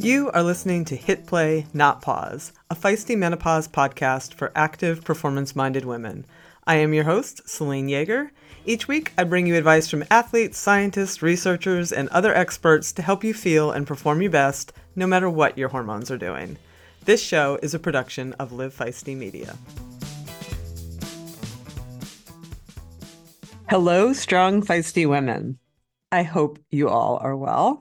You are listening to Hit Play, Not Pause, a feisty menopause podcast for active, performance-minded women. I am your host, Celine Yeager. Each week, I bring you advice from athletes, scientists, researchers, and other experts to help you feel and perform your best, no matter what your hormones are doing. This show is a production of Live Feisty Media. Hello, strong, feisty women. I hope you all are well.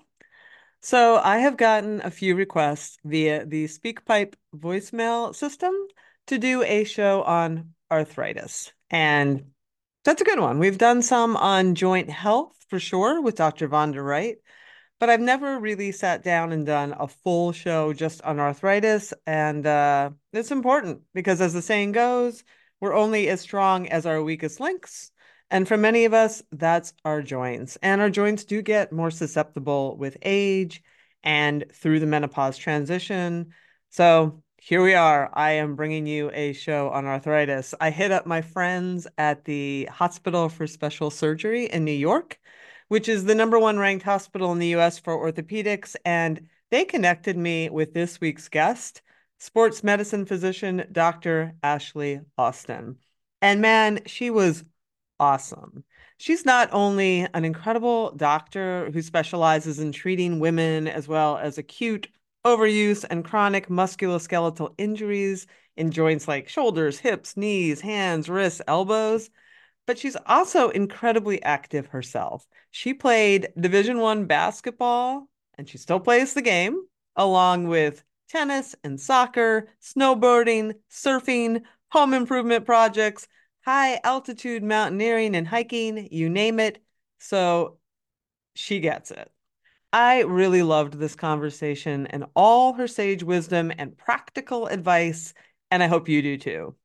So I have gotten a few requests via the SpeakPipe voicemail system to do a show on arthritis. And that's a good one. We've done some on joint health for sure with Dr. Vonda Wright, but I've never really sat down and done a full show just on arthritis. And it's important because, as the saying goes, we're only as strong as our weakest links. And for many of us, that's our joints. And our joints do get more susceptible with age and through the menopause transition. So here we are. I am bringing you a show on arthritis. I hit up my friends at the Hospital for Special Surgery in New York, which is the #1 ranked hospital in the US for orthopedics. And they connected me with this week's guest, sports medicine physician, Dr. Ashley Austin. And man, she was awesome. She's not only an incredible doctor who specializes in treating women as well as acute overuse and chronic musculoskeletal injuries in joints like shoulders, hips, knees, hands, wrists, elbows, but she's also incredibly active herself. She played Division I basketball, and she still plays the game, along with tennis and soccer, snowboarding, surfing, home improvement projects, high altitude mountaineering and hiking, you name it. So she gets it. I really loved this conversation and all her sage wisdom and practical advice, and I hope you do too.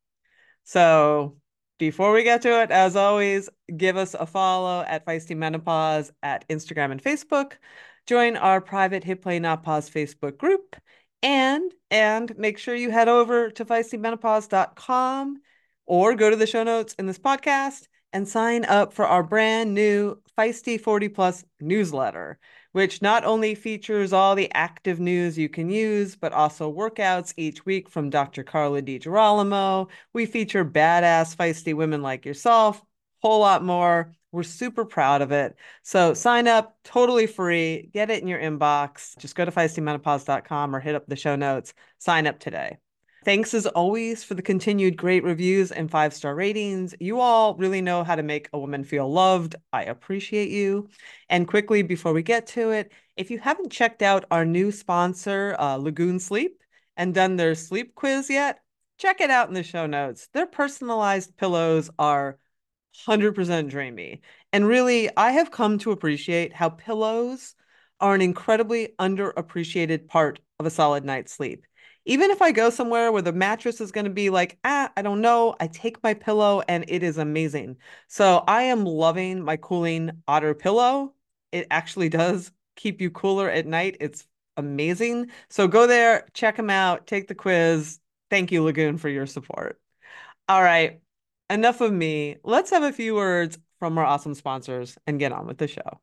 So before we get to it, as always, give us a follow at Feisty Menopause at Instagram and Facebook. Join our private Hit Play Not Pause Facebook group, and make sure you head over to feistymenopause.com or go to the show notes in this podcast and sign up for our brand new Feisty 40 Plus newsletter, which not only features all the active news you can use, but also workouts each week from Dr. Carla DiGirolamo. We feature badass feisty women like yourself, whole lot more. We're super proud of it. So sign up, totally free. Get it in your inbox. Just go to feistymenopause.com or hit up the show notes. Sign up today. Thanks as always for the continued great reviews and 5-star ratings. You all really know how to make a woman feel loved. I appreciate you. And quickly, before we get to it, if you haven't checked out our new sponsor, Lagoon Sleep, and done their sleep quiz yet, check it out in the show notes. Their personalized pillows are 100% dreamy. And really, I have come to appreciate how pillows are an incredibly underappreciated part of a solid night's sleep. Even if I go somewhere where the mattress is going to be like, I don't know, I take my pillow and it is amazing. So I am loving my Cooling Otter pillow. It actually does keep you cooler at night. It's amazing. So go there, check them out, take the quiz. Thank you, Lagoon, for your support. All right, enough of me. Let's have a few words from our awesome sponsors and get on with the show.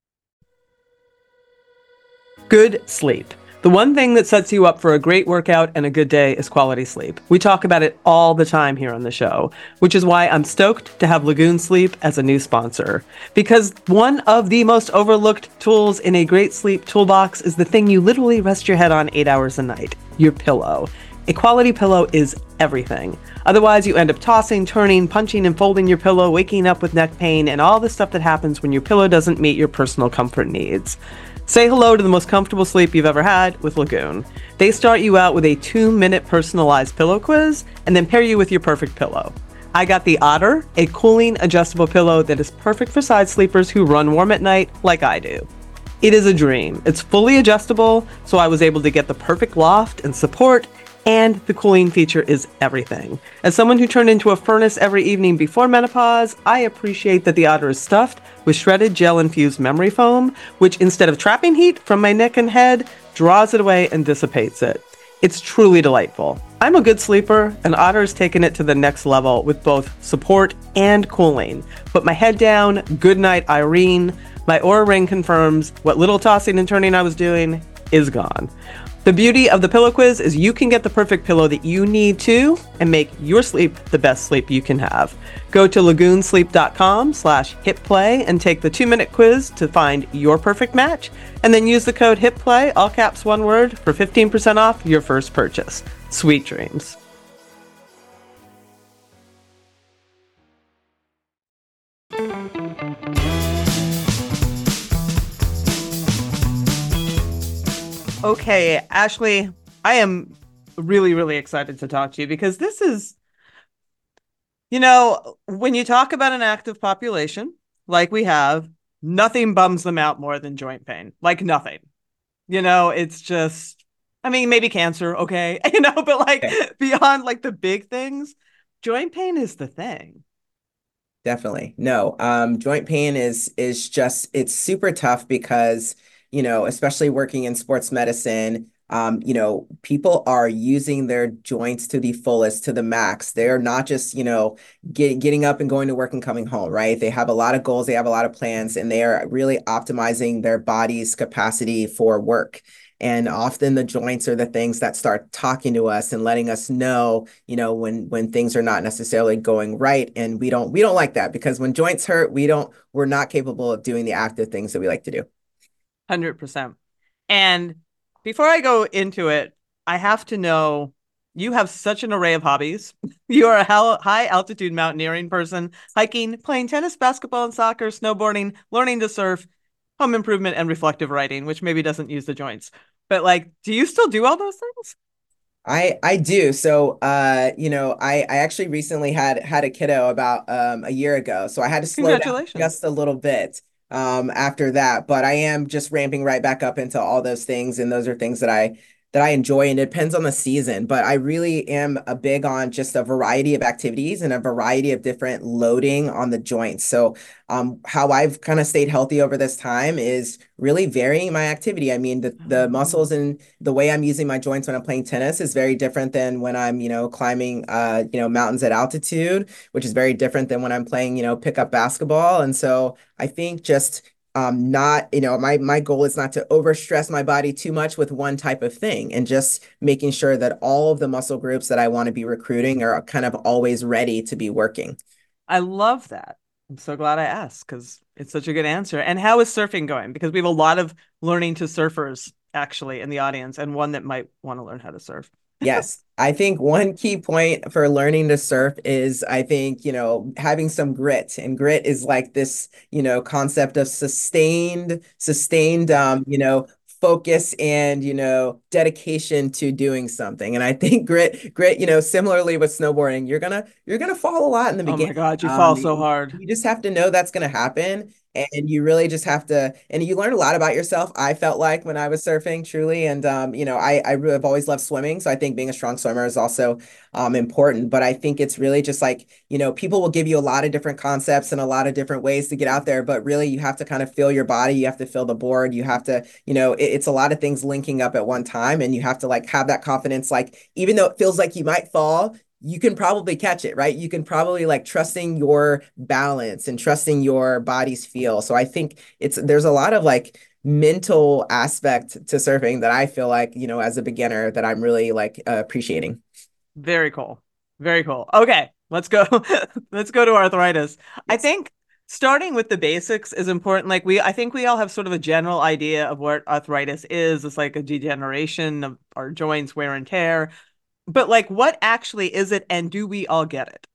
Good sleep. The one thing that sets you up for a great workout and a good day is quality sleep. We talk about it all the time here on the show, which is why I'm stoked to have Lagoon Sleep as a new sponsor. Because one of the most overlooked tools in a great sleep toolbox is the thing you literally rest your head on 8 hours a night, your pillow. A quality pillow is everything. Otherwise, you end up tossing, turning, punching, and folding your pillow, waking up with neck pain, and all the stuff that happens when your pillow doesn't meet your personal comfort needs. Say hello to the most comfortable sleep you've ever had with Lagoon. They start you out with a 2-minute personalized pillow quiz and then pair you with your perfect pillow. I got the Otter, a cooling adjustable pillow that is perfect for side sleepers who run warm at night like I do. It is a dream. It's fully adjustable, so I was able to get the perfect loft and support, and the cooling feature is everything. As someone who turned into a furnace every evening before menopause, I appreciate that the Otter is stuffed with shredded gel-infused memory foam, which instead of trapping heat from my neck and head, draws it away and dissipates it. It's truly delightful. I'm a good sleeper, and Otter has taken it to the next level with both support and cooling. Put my head down, good night Irene. My Oura Ring confirms what little tossing and turning I was doing is gone. The beauty of the pillow quiz is you can get the perfect pillow that you need to and make your sleep the best sleep you can have. Go to lagoonsleep.com/hitplay and take the 2-minute quiz to find your perfect match. And then use the code HITPLAY, all caps, one word, for 15% off your first purchase. Sweet dreams. Okay, Ashley, I am really, really excited to talk to you because this is, when you talk about an active population like we have, nothing bums them out more than joint pain. Like nothing. It's just, I mean, maybe cancer, okay, but like Okay. beyond like the big things, joint pain is the thing. Definitely. No, joint pain is just it's super tough because, especially working in sports medicine, people are using their joints to the fullest, to the max. They're not just, getting up and going to work and coming home, right? They have a lot of goals, they have a lot of plans, and they are really optimizing their body's capacity for work. And often the joints are the things that start talking to us and letting us know, when things are not necessarily going right. And we don't like that because when joints hurt, we're not capable of doing the active things that we like to do. 100%. And before I go into it, I have to know you have such an array of hobbies. You are a high altitude mountaineering person, hiking, playing tennis, basketball, and soccer, snowboarding, learning to surf, home improvement, and reflective writing, which maybe doesn't use the joints. But like, do you still do all those things? I do. So I actually recently had a kiddo about a year ago. So I had to slow down Congratulations. just a little bit after that. But I am just ramping right back up into all those things. And those are things that I enjoy, and it depends on the season. But I really am a big on just a variety of activities and a variety of different loading on the joints. So how I've kind of stayed healthy over this time is really varying my activity. I mean, the muscles and the way I'm using my joints when I'm playing tennis is very different than when I'm, climbing, mountains at altitude, which is very different than when I'm playing, pickup basketball. And so I think just not, my goal is not to overstress my body too much with one type of thing, and just making sure that all of the muscle groups that I want to be recruiting are kind of always ready to be working. I love that. I'm so glad I asked because it's such a good answer. And how is surfing going? Because we have a lot of learning to surfers actually in the audience, and one that might want to learn how to surf. Yes, I think one key point for learning to surf is, I think, having some grit. And grit is like this, concept of sustained, focus and, dedication to doing something. And I think grit, similarly with snowboarding, you're gonna fall a lot in the Oh beginning. my God, you fall so You, hard. you just have to know that's gonna happen. And you really just have to, and you learn a lot about yourself. I felt like when I was surfing, truly, and I really have always loved swimming, so I think being a strong swimmer is also important. But I think it's really just like, people will give you a lot of different concepts and a lot of different ways to get out there, but really you have to kind of feel your body, you have to feel the board, you have to, it's a lot of things linking up at one time, and you have to like have that confidence, like even though it feels like you might fall, you can probably catch it, right? You can probably like trusting your balance and trusting your body's feel. So I think there's a lot of like mental aspect to surfing that I feel like, as a beginner, that I'm really like appreciating. Very cool. Very cool. Okay, let's go. Let's go to arthritis. I Yes. think starting with the basics is important. I think we all have sort of a general idea of what arthritis is. It's like a degeneration of our joints, wear and tear. But like, what actually is it, and do we all get it?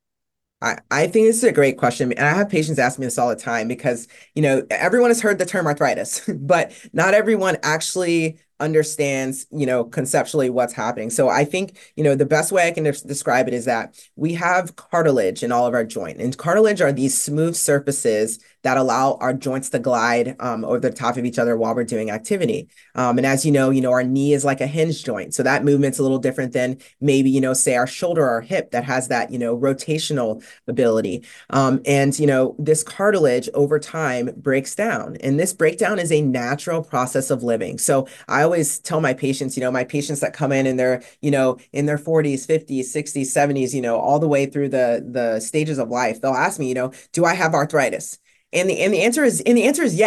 I think this is a great question. And I have patients ask me this all the time because, everyone has heard the term arthritis, but not everyone actually understands, conceptually what's happening. So I think, the best way I can describe it is that we have cartilage in all of our joint. And cartilage are these smooth surfaces that allow our joints to glide over the top of each other while we're doing activity. And as our knee is like a hinge joint. So that movement's a little different than maybe, say our shoulder or hip that has that, rotational ability. And this cartilage over time breaks down, and this breakdown is a natural process of living. So I always tell my patients, my patients that come in and they're, in their 40s, 50s, 60s, 70s, all the way through the stages of life, they'll ask me, do I have arthritis? And the answer is yes.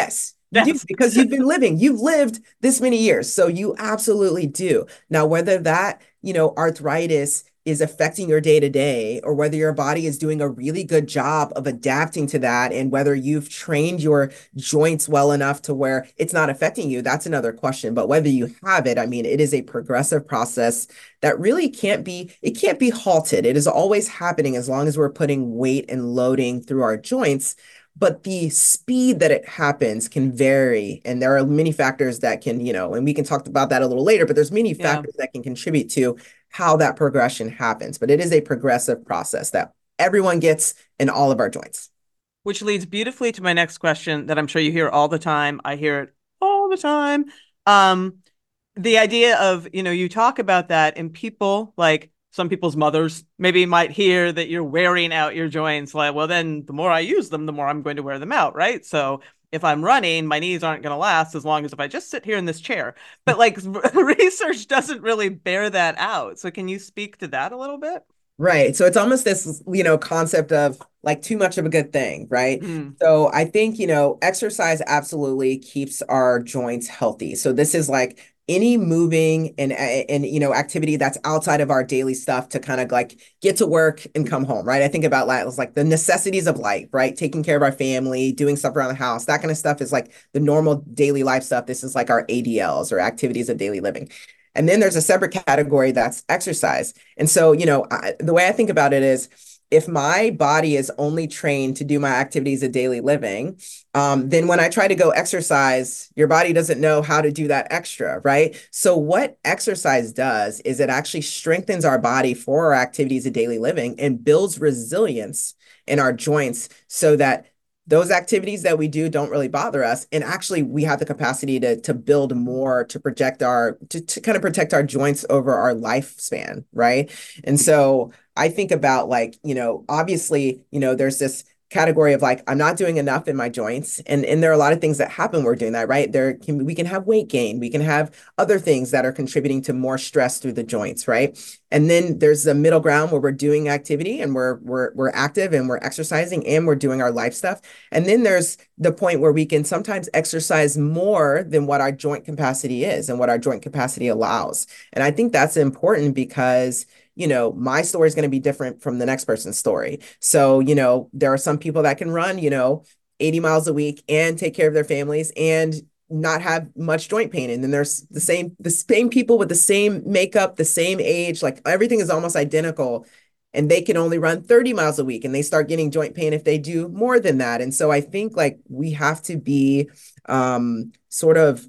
You do Yes. because you've lived this many years. So you absolutely do. Now, whether that, arthritis is affecting your day to day, or whether your body is doing a really good job of adapting to that, and whether you've trained your joints well enough to where it's not affecting you, that's another question. But whether you have it, I mean, it is a progressive process that really it can't be halted. It is always happening as long as we're putting weight and loading through our joints, but the speed that it happens can vary. And there are many factors that can, and we can talk about that a little later, but there's many Yeah. factors that can contribute to how that progression happens. But it is a progressive process that everyone gets in all of our joints. Which leads beautifully to my next question that I'm sure you hear all the time. I hear it all the time. Um, the idea of, you talk about that, and people, like some people's mothers maybe might hear that you're wearing out your joints. Like, well, then the more I use them, the more I'm going to wear them out, right? So if I'm running, my knees aren't going to last as long as if I just sit here in this chair. But like research doesn't really bear that out. So can you speak to that a little bit? Right. So it's almost this, concept of like too much of a good thing, right? Hmm. So I think, exercise absolutely keeps our joints healthy. So this is like any moving and activity that's outside of our daily stuff to kind of like get to work and come home, right? I think about that as like the necessities of life, right? Taking care of our family, doing stuff around the house, that kind of stuff is like the normal daily life stuff. This is like our ADLs or activities of daily living. And then there's a separate category that's exercise. And so, the way I think about it is if my body is only trained to do my activities of daily living, then when I try to go exercise, your body doesn't know how to do that extra, right? So, what exercise does is it actually strengthens our body for our activities of daily living and builds resilience in our joints so that those activities that we do don't really bother us, and actually we have the capacity to build more to project to kind of protect our joints over our lifespan, right? And so I think about like, obviously, there's this category of like I'm not doing enough in my joints, and there are a lot of things that happen when we're doing that, right? We can have weight gain, we can have other things that are contributing to more stress through the joints, right? And then there's the middle ground where we're doing activity and we're active and we're exercising and we're doing our life stuff. And then there's the point where we can sometimes exercise more than what our joint capacity is and what our joint capacity allows. And I think that's important because my story is going to be different from the next person's story. So, there are some people that can run, 80 miles a week and take care of their families and not have much joint pain. And then there's the same people with the same makeup, the same age, like everything is almost identical. And they can only run 30 miles a week and they start getting joint pain if they do more than that. And so I think like we have to be sort of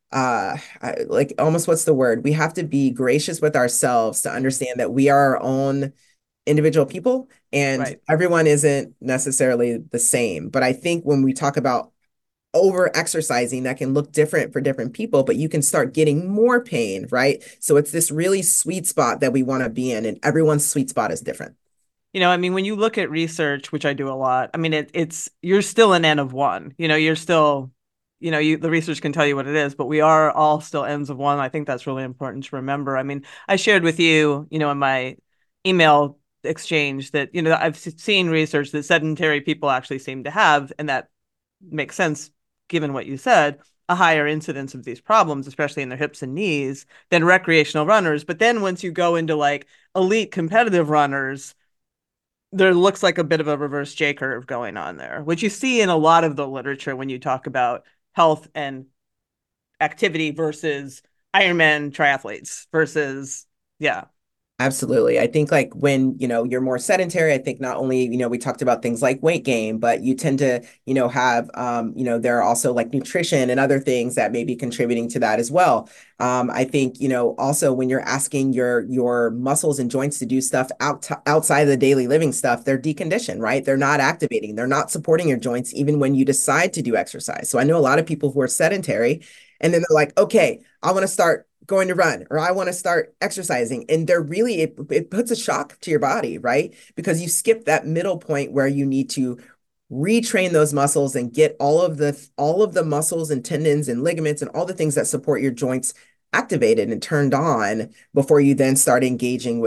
like almost what's the word? We have to be gracious with ourselves to understand that we are our own individual people and Right. everyone isn't necessarily the same. But I think when we talk about over exercising, that can look different for different people, but you can start getting more pain, right? So it's this really sweet spot that we want to be in, and everyone's sweet spot is different. I mean, when you look at research, which I do a lot, I mean, it's you're still an N of one. You're still, the research can tell you what it is, but we are all still N's of one. I think that's really important to remember. I mean, I shared with you, in my email exchange that, I've seen research that sedentary people actually seem to have, and that makes sense given what you said, a higher incidence of these problems, especially in their hips and knees, than recreational runners. But then once you go into like elite competitive runners, there looks like a bit of a reverse J curve going on there, which you see in a lot of the literature when you talk about health and activity versus Ironman triathletes versus, yeah. Absolutely. I think like when, you're more sedentary, I think not only, we talked about things like weight gain, but you tend to, have, there are also like nutrition and other things that may be contributing to that as well. I think, also when you're asking your muscles and joints to do stuff outside of the daily living stuff, they're deconditioned, right? They're not activating, they're not supporting your joints even when you decide to do exercise. So I know a lot of people who are sedentary and then they're like, okay, I want to start going to run or I want to start exercising. And they're really, it puts a shock to your body, right? Because you skip that middle point where you need to retrain those muscles and get all of the muscles and tendons and ligaments and all the things that support your joints activated and turned on before you then start engaging with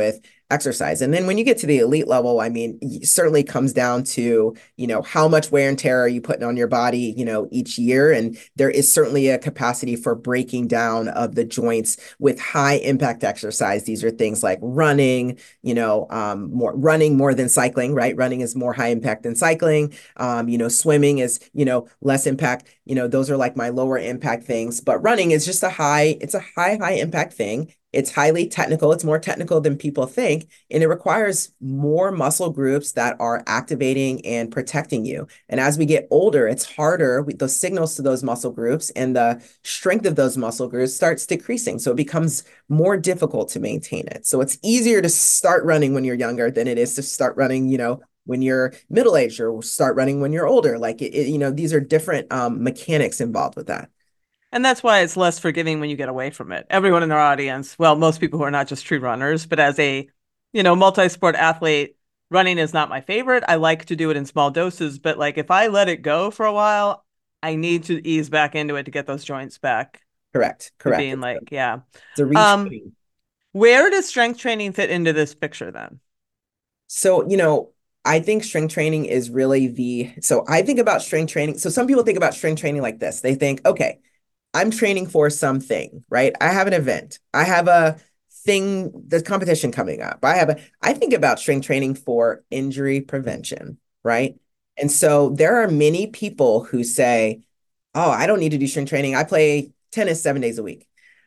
exercise. And then when you get to the elite level, I mean, it certainly comes down to, how much wear and tear are you putting on your body, each year. And there is certainly a capacity for breaking down of the joints with high impact exercise. These are things like running, more than cycling, right? Running is more high impact than cycling. Swimming is, less impact. Those are like my lower impact things, but running is just it's a high impact thing. It's highly technical. It's more technical than people think, and it requires more muscle groups that are activating and protecting you. And as we get older, it's harder. Those signals to those muscle groups and the strength of those muscle groups starts decreasing. So it becomes more difficult to maintain it. So it's easier to start running when you're younger than it is to start running, when you're middle aged, or start running when you're older. Like these are different mechanics involved with that. And that's why it's less forgiving when you get away from it. Everyone in our audience, well, most people who are not just true runners, but as a, multi-sport athlete, running is not my favorite. I like to do it in small doses, but like if I let it go for a while, I need to ease back into it to get those joints back Correct. to Correct. being like, yeah. It's a Um, retraining. where does strength training fit into this picture then? So, I think strength training is really so I think about strength training. So some people think about strength training like this. They think, okay, I'm training for something, right? I have an event. I have a thing, the competition coming up. I think about strength training for injury prevention, right? And so there are many people who say, oh, I don't need to do strength training. I play tennis 7 days a week.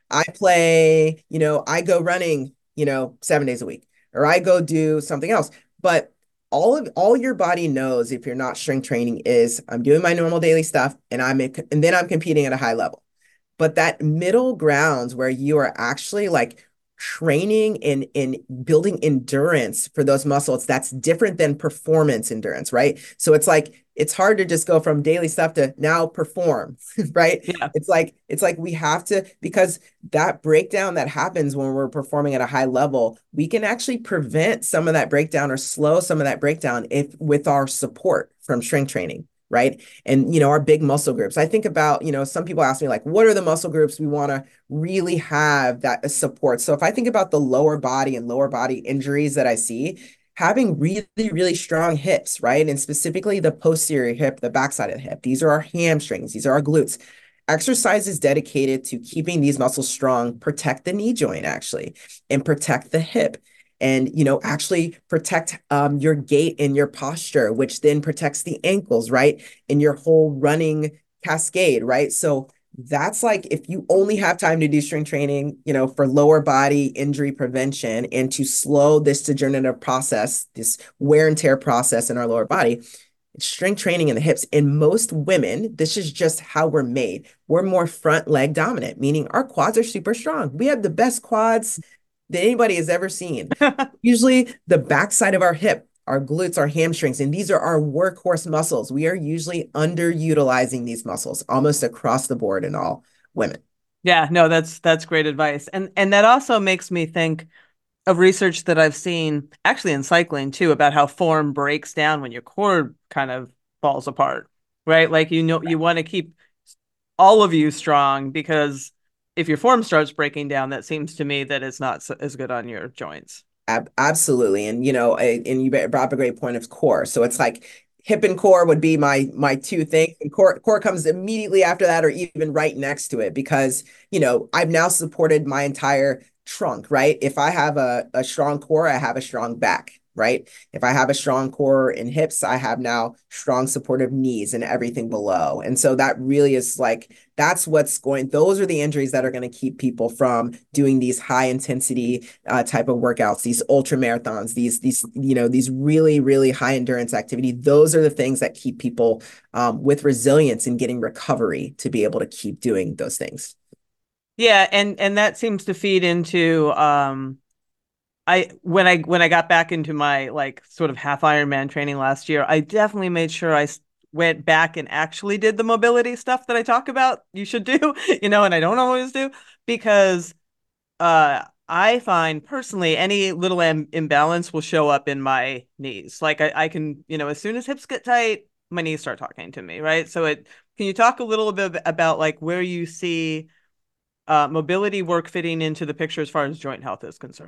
I go running, 7 days a week, or I go do something else. But all your body knows if you're not strength training is I'm doing my normal daily stuff and then I'm competing at a high level. But that middle grounds where you are actually like training and building endurance for those muscles, that's different than performance endurance, right? So it's hard to just go from daily stuff to now perform, right? Yeah. It's like we have to, because that breakdown that happens when we're performing at a high level, we can actually prevent some of that breakdown or slow some of that breakdown if with our support from strength training, right? And our big muscle groups. I think about, some people ask me like, what are the muscle groups we want to really have that support? So if I think about the lower body and lower body injuries that I see, having really, really strong hips, right? And specifically the posterior hip, the backside of the hip. These are our hamstrings, these are our glutes. Exercise is dedicated to keeping these muscles strong, protect the knee joint actually, and protect the hip. And actually protect your gait and your posture, which then protects the ankles, right? And your whole running cascade, right? So that's like if you only have time to do strength training, for lower body injury prevention and to slow this degenerative process, this wear and tear process in our lower body, it's strength training in the hips. In most women, this is just how we're made. We're more front leg dominant, meaning our quads are super strong. We have the best quads that anybody has ever seen. Usually the backside of our hip, our glutes, our hamstrings, and these are our workhorse muscles. We are usually underutilizing these muscles almost across the board in all women. Yeah, no, that's great advice. And that also makes me think of research that I've seen actually in cycling too about how form breaks down when your core kind of falls apart, right? Like you want to keep all of you strong because if your form starts breaking down, that seems to me that it's not as good on your joints. Absolutely. And and you brought up a great point of core. So it's like hip and core would be my two things. And core comes immediately after that or even right next to it because, I've now supported my entire trunk, right? If I have a strong core, I have a strong back, right? If I have a strong core in hips, I have now strong supportive knees and everything below. And so that really is like those are the injuries that are going to keep people from doing these high intensity type of workouts, these ultra marathons, these really, really high endurance activity. Those are the things that keep people with resilience and getting recovery to be able to keep doing those things. Yeah, and that seems to feed into when I got back into my like sort of half Ironman training last year, I definitely made sure I went back and actually did the mobility stuff that I talk about you should do, and I don't always do because I find personally any little imbalance will show up in my knees. Like I can, as soon as hips get tight, my knees start talking to me, right? So can you talk a little bit about like where you see mobility work fitting into the picture as far as joint health is concerned?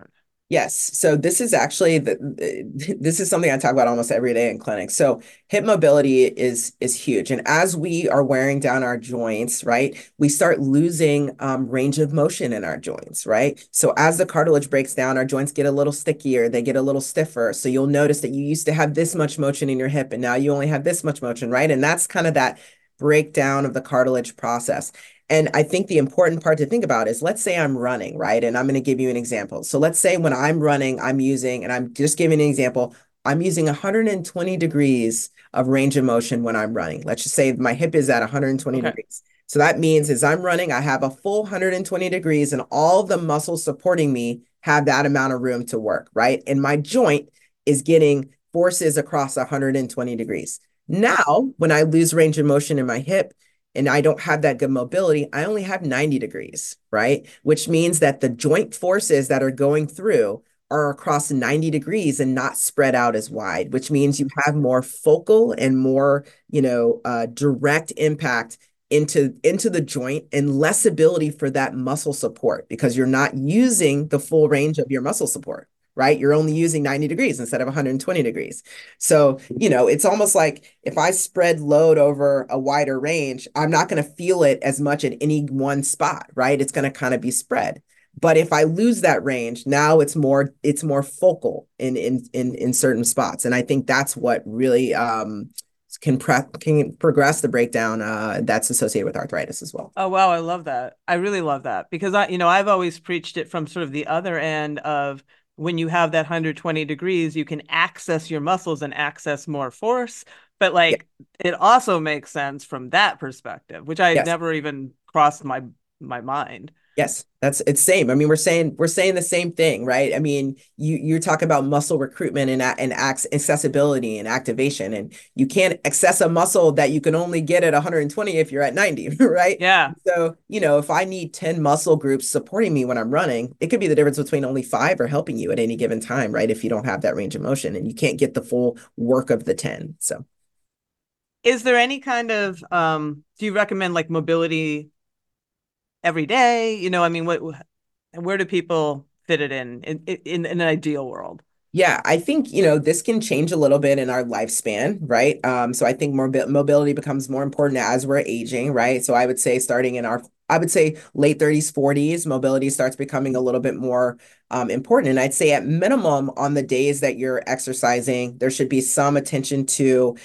Yes. So this is actually this is something I talk about almost every day in clinic. So hip mobility is huge. And as we are wearing down our joints, right, we start losing range of motion in our joints, right? So as the cartilage breaks down, our joints get a little stickier, they get a little stiffer. So you'll notice that you used to have this much motion in your hip and now you only have this much motion, right? And that's kind of that breakdown of the cartilage process. And I think the important part to think about is, let's say I'm running, right? And I'm going to give you an example. So let's say when I'm running, I'm using, and I'm just giving an example, I'm using 120 degrees of range of motion when I'm running. Let's just say my hip is at 120 Okay. degrees. So that means as I'm running, I have a full 120 degrees and all the muscles supporting me have that amount of room to work, right? And my joint is getting forces across 120 degrees. Now, when I lose range of motion in my hip, and I don't have that good mobility, I only have 90 degrees, right? Which means that the joint forces that are going through are across 90 degrees and not spread out as wide, which means you have more focal and more, direct impact into the joint and less ability for that muscle support because you're not using the full range of your muscle support, right? You're only using 90 degrees instead of 120 degrees. So, it's almost like if I spread load over a wider range, I'm not going to feel it as much at any one spot, right? It's going to kind of be spread. But if I lose that range, now it's more focal in certain spots. And I think that's what really can progress the breakdown that's associated with arthritis as well. Oh wow, I love that. I really love that because I've always preached it from sort of the other end of when you have that 120 degrees, you can access your muscles and access more force. But Yeah. like it also makes sense from that perspective, which I Yes. never even crossed my mind. Yes, it's same. I mean, we're saying the same thing, right? I mean, you're talking about muscle recruitment and accessibility and activation, and you can't access a muscle that you can only get at 120 if you're at 90, right? Yeah. So, if I need 10 muscle groups supporting me when I'm running, it could be the difference between only five or helping you at any given time, right? If you don't have that range of motion and you can't get the full work of the 10. So Is there any kind of do you recommend like mobility every day? I mean, where do people fit it in an ideal world? yeah, I think, this can change a little bit in our lifespan, right? So I think more mobility becomes more important as we're aging, right? So I would say starting in I would say late 30s, 40s, mobility starts becoming a little bit more important. And I'd say at minimum on the days that you're exercising, there should be some attention to,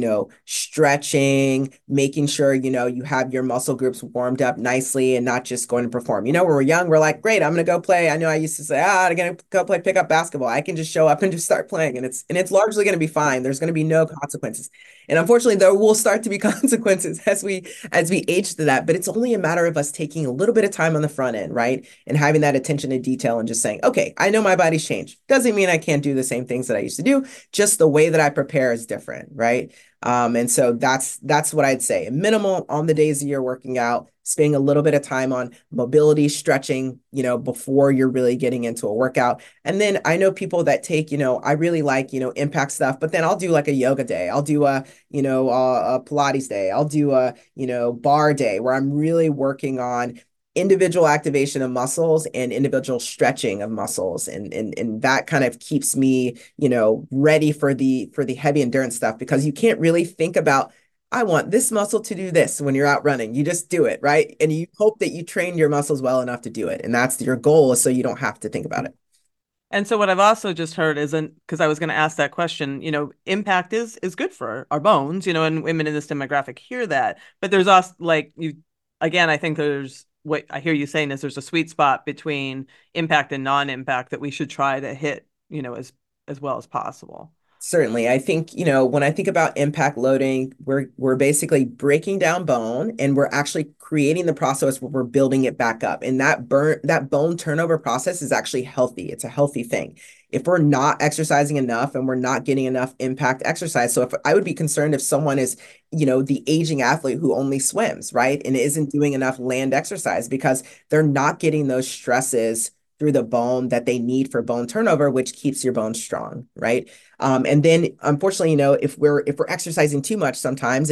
stretching, making sure, you have your muscle groups warmed up nicely and not just going to perform. When we're young, we're like, great, I'm going to go play. I know I used to say, I'm going to go play pickup basketball. I can just show up and just start playing and it's largely going to be fine. There's going to be no consequences. And unfortunately, there will start to be consequences as we age to that, but it's only a matter of us taking a little bit of time on the front end, right? And having that attention to detail and just saying, okay, I know my body's changed. Doesn't mean I can't do the same things that I used to do. Just the way that I prepare is different, right? And so that's what I'd say. Minimal on the days that you're working out, spending a little bit of time on mobility, stretching, before you're really getting into a workout. And then I know people that take, I really like, impact stuff, but then I'll do like a yoga day. I'll do a Pilates day. I'll do a, bar day where I'm really working on individual activation of muscles and individual stretching of muscles and that kind of keeps me ready for the heavy endurance stuff because you can't really think about I want this muscle to do this when you're out running. You just do it, right? And you hope that you train your muscles well enough to do it. And that's your goal, so you don't have to think about it. And so what I've also just heard isn't because I was going to ask that question, impact is good for our bones, and women in this demographic hear that. But there's also like you again, I think there's what I hear you saying is there's a sweet spot between impact and non-impact that we should try to hit, as well as possible. Certainly. I think, when I think about impact loading, we're basically breaking down bone and we're actually creating the process where we're building it back up. And that bone turnover process is actually healthy. It's a healthy thing. If we're not exercising enough and we're not getting enough impact exercise. So if I would be concerned if someone is, the aging athlete who only swims, right? And isn't doing enough land exercise because they're not getting those stresses through the bone that they need for bone turnover, which keeps your bone strong, right? And then unfortunately, if we're exercising too much sometimes,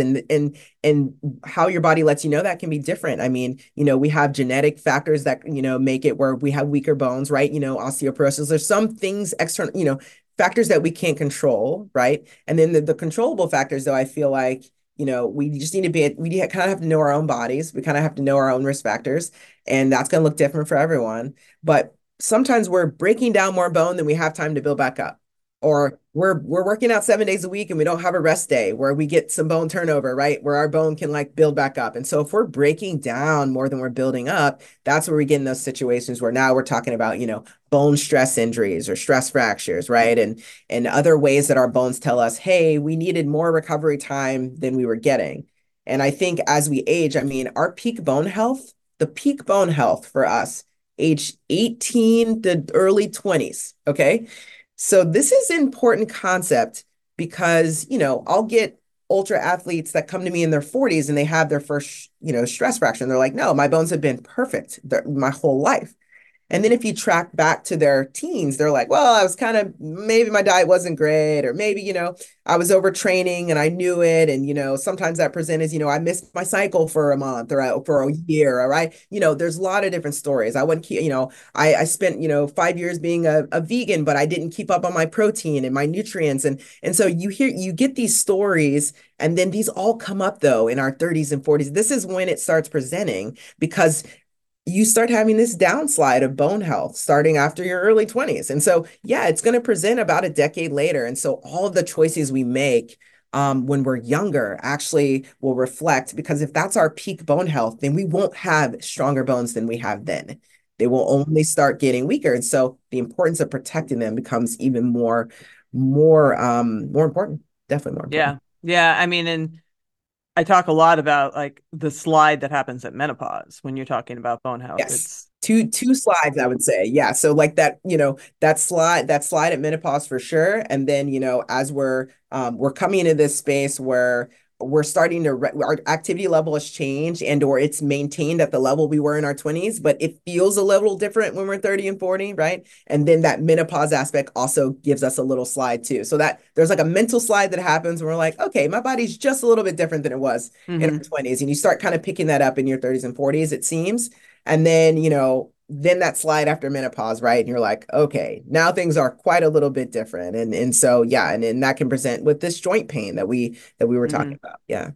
and how your body lets you know that can be different. I mean, we have genetic factors that make it where we have weaker bones, right? Osteoporosis. There's some things external, factors that we can't control, right? And then the controllable factors, though, I feel like we just need to we kind of have to know our own bodies. We kind of have to know our own risk factors, and that's going to look different for everyone. But sometimes we're breaking down more bone than we have time to build back up, or we're working out 7 days a week and we don't have a rest day where we get some bone turnover, right? Where our bone can like build back up. And so if we're breaking down more than we're building up, that's where we get in those situations where now we're talking about, bone stress injuries or stress fractures, right? And other ways that our bones tell us, hey, we needed more recovery time than we were getting. And I think as we age, I mean, our peak bone health, the peak bone health for us, age 18 to early 20s, okay? So this is an important concept because, I'll get ultra athletes that come to me in their 40s and they have their first, stress fracture. And they're like, no, my bones have been perfect my whole life. And then if you track back to their teens, they're like, well, I was kind of, maybe my diet wasn't great, or maybe, I was overtraining and I knew it. And, sometimes that present as, I missed my cycle for a month or for a year. All right. There's a lot of different stories. I wouldn't keep, I spent, 5 years being a vegan, but I didn't keep up on my protein and my nutrients. And so you get these stories, and then these all come up though in our 30s and 40s. This is when it starts presenting because you start having this downslide of bone health starting after your early 20s. And so, yeah, it's going to present about a decade later. And so all of the choices we make when we're younger actually will reflect, because if that's our peak bone health, then we won't have stronger bones than we have then. They will only start getting weaker. And so the importance of protecting them becomes even more important, definitely more important. Yeah. Yeah. I mean, and I talk a lot about like the slide that happens at menopause when you're talking about bone health. Yes. It's Two slides, I would say. Yeah. So like that, that slide at menopause for sure. And then, as we're coming into this space where we're starting to our activity level has changed and or it's maintained at the level we were in our 20s, but it feels a little different when we're 30 and 40, right? And then that menopause aspect also gives us a little slide too. So that there's like a mental slide that happens when we're like, okay, my body's just a little bit different than it was in our mhm. 20s. And you start kind of picking that up in your 30s and 40s, it seems. And then, then that slide after menopause, right? And you're like, okay, now things are quite a little bit different. And so yeah, and that can present with this joint pain that we were talking Mhm. about. Yeah.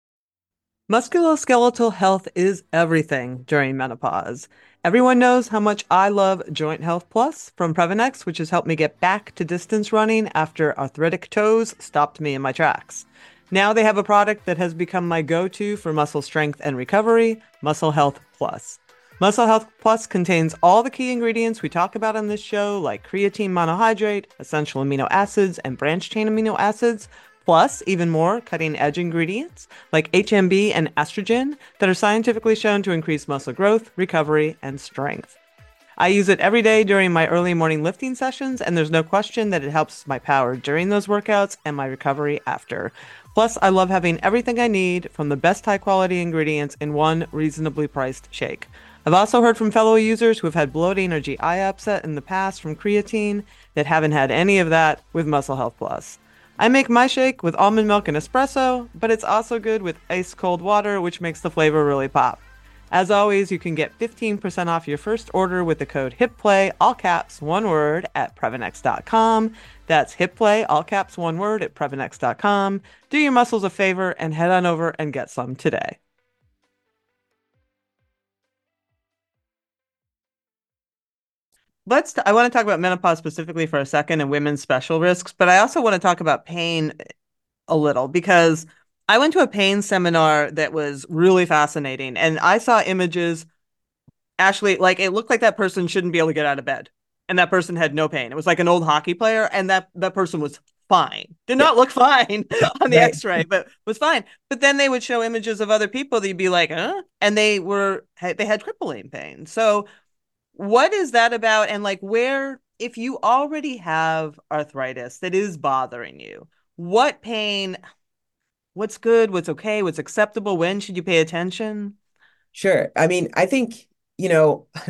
Musculoskeletal health is everything during menopause. Everyone knows how much I love Joint Health Plus from Previnex, which has helped me get back to distance running after arthritic toes stopped me in my tracks. Now they have a product that has become my go-to for muscle strength and recovery, Muscle Health Plus. Muscle Health Plus contains all the key ingredients we talk about on this show, like creatine monohydrate, essential amino acids, and branched chain amino acids, plus even more cutting edge ingredients like HMB and estrogen that are scientifically shown to increase muscle growth, recovery, and strength. I use it every day during my early morning lifting sessions, and there's no question that it helps my power during those workouts and my recovery after. Plus, I love having everything I need from the best high quality ingredients in one reasonably priced shake. I've also heard from fellow users who have had bloating or GI upset in the past from creatine that haven't had any of that with Muscle Health Plus. I make my shake with almond milk and espresso, but it's also good with ice cold water, which makes the flavor really pop. As always, you can get 15% off your first order with the code HIPPLAY, all caps, one word, at Previnex.com. That's HIPPLAY, all caps, one word, at Previnex.com. Do your muscles a favor and head on over and get some today. I want to talk about menopause specifically for a second and women's special risks, but I also want to talk about pain a little because I went to a pain seminar that was really fascinating and I saw images. Actually, like it looked like that person shouldn't be able to get out of bed, and that person had no pain. It was like an old hockey player, and that person was fine. Did Yeah. not look fine on the Right. X-ray, but was fine. But then they would show images of other people that you'd be like, huh? And they had crippling pain. So what is that about? And like where, if you already have arthritis that is bothering you, what pain, what's good, what's okay, what's acceptable, when should you pay attention? Sure. I mean, I think, you know,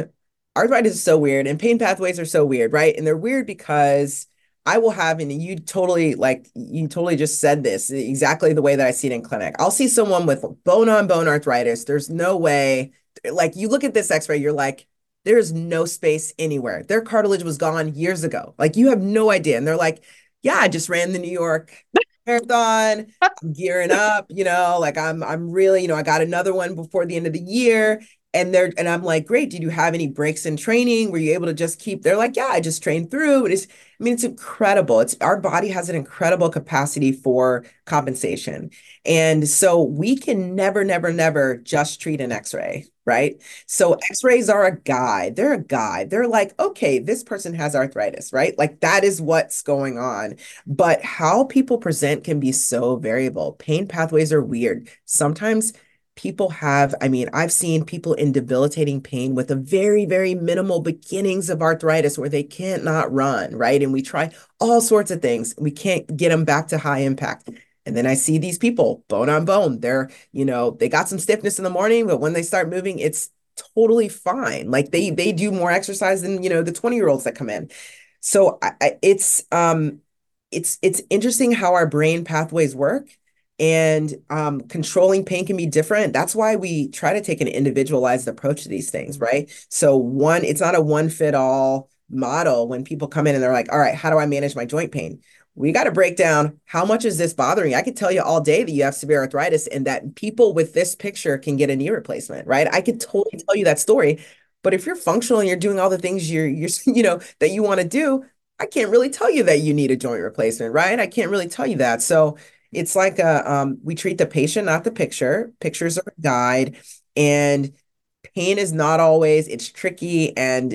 arthritis is so weird and pain pathways are so weird, right? And they're weird because I will have, and you totally just said this exactly the way that I see it in clinic. I'll see someone with bone on bone arthritis. There's no way, like you look at this x-ray, you're like, there's no space anywhere. Their cartilage was gone years ago. Like you have no idea. And they're like, yeah, I just ran the New York marathon. I'm gearing up, like I'm really, I got another one before the end of the year. And I'm like, great. Did you have any breaks in training? Were you able to just keep? They're like, yeah, I just trained through. I mean, it's incredible. It's our body has an incredible capacity for compensation. And so we can never, never, never just treat an X-ray, right? So X-rays are a guide. They're a guide. They're like, okay, this person has arthritis, right? Like that is what's going on. But how people present can be so variable. Pain pathways are weird. Sometimes people have, I mean, I've seen people in debilitating pain with a very, very minimal beginnings of arthritis where they can't not run, right? And we try all sorts of things. We can't get them back to high impact. And then I see these people bone on bone. They got some stiffness in the morning, but when they start moving, it's totally fine. Like they do more exercise than, the 20-year-olds that come in. So it's interesting how our brain pathways work and controlling pain can be different. That's why we try to take an individualized approach to these things, right? So it's not a one fit all model when people come in and they're like, all right, how do I manage my joint pain? We got to break down how much is this bothering you? I could tell you all day that you have severe arthritis and that people with this picture can get a knee replacement, right? I could totally tell you that story. But if you're functional and you're doing all the things you're that you want to do, I can't really tell you that you need a joint replacement, right? I can't really tell you that. So it's like we treat the patient, not the picture. Pictures are a guide, and pain is not always, it's tricky. And,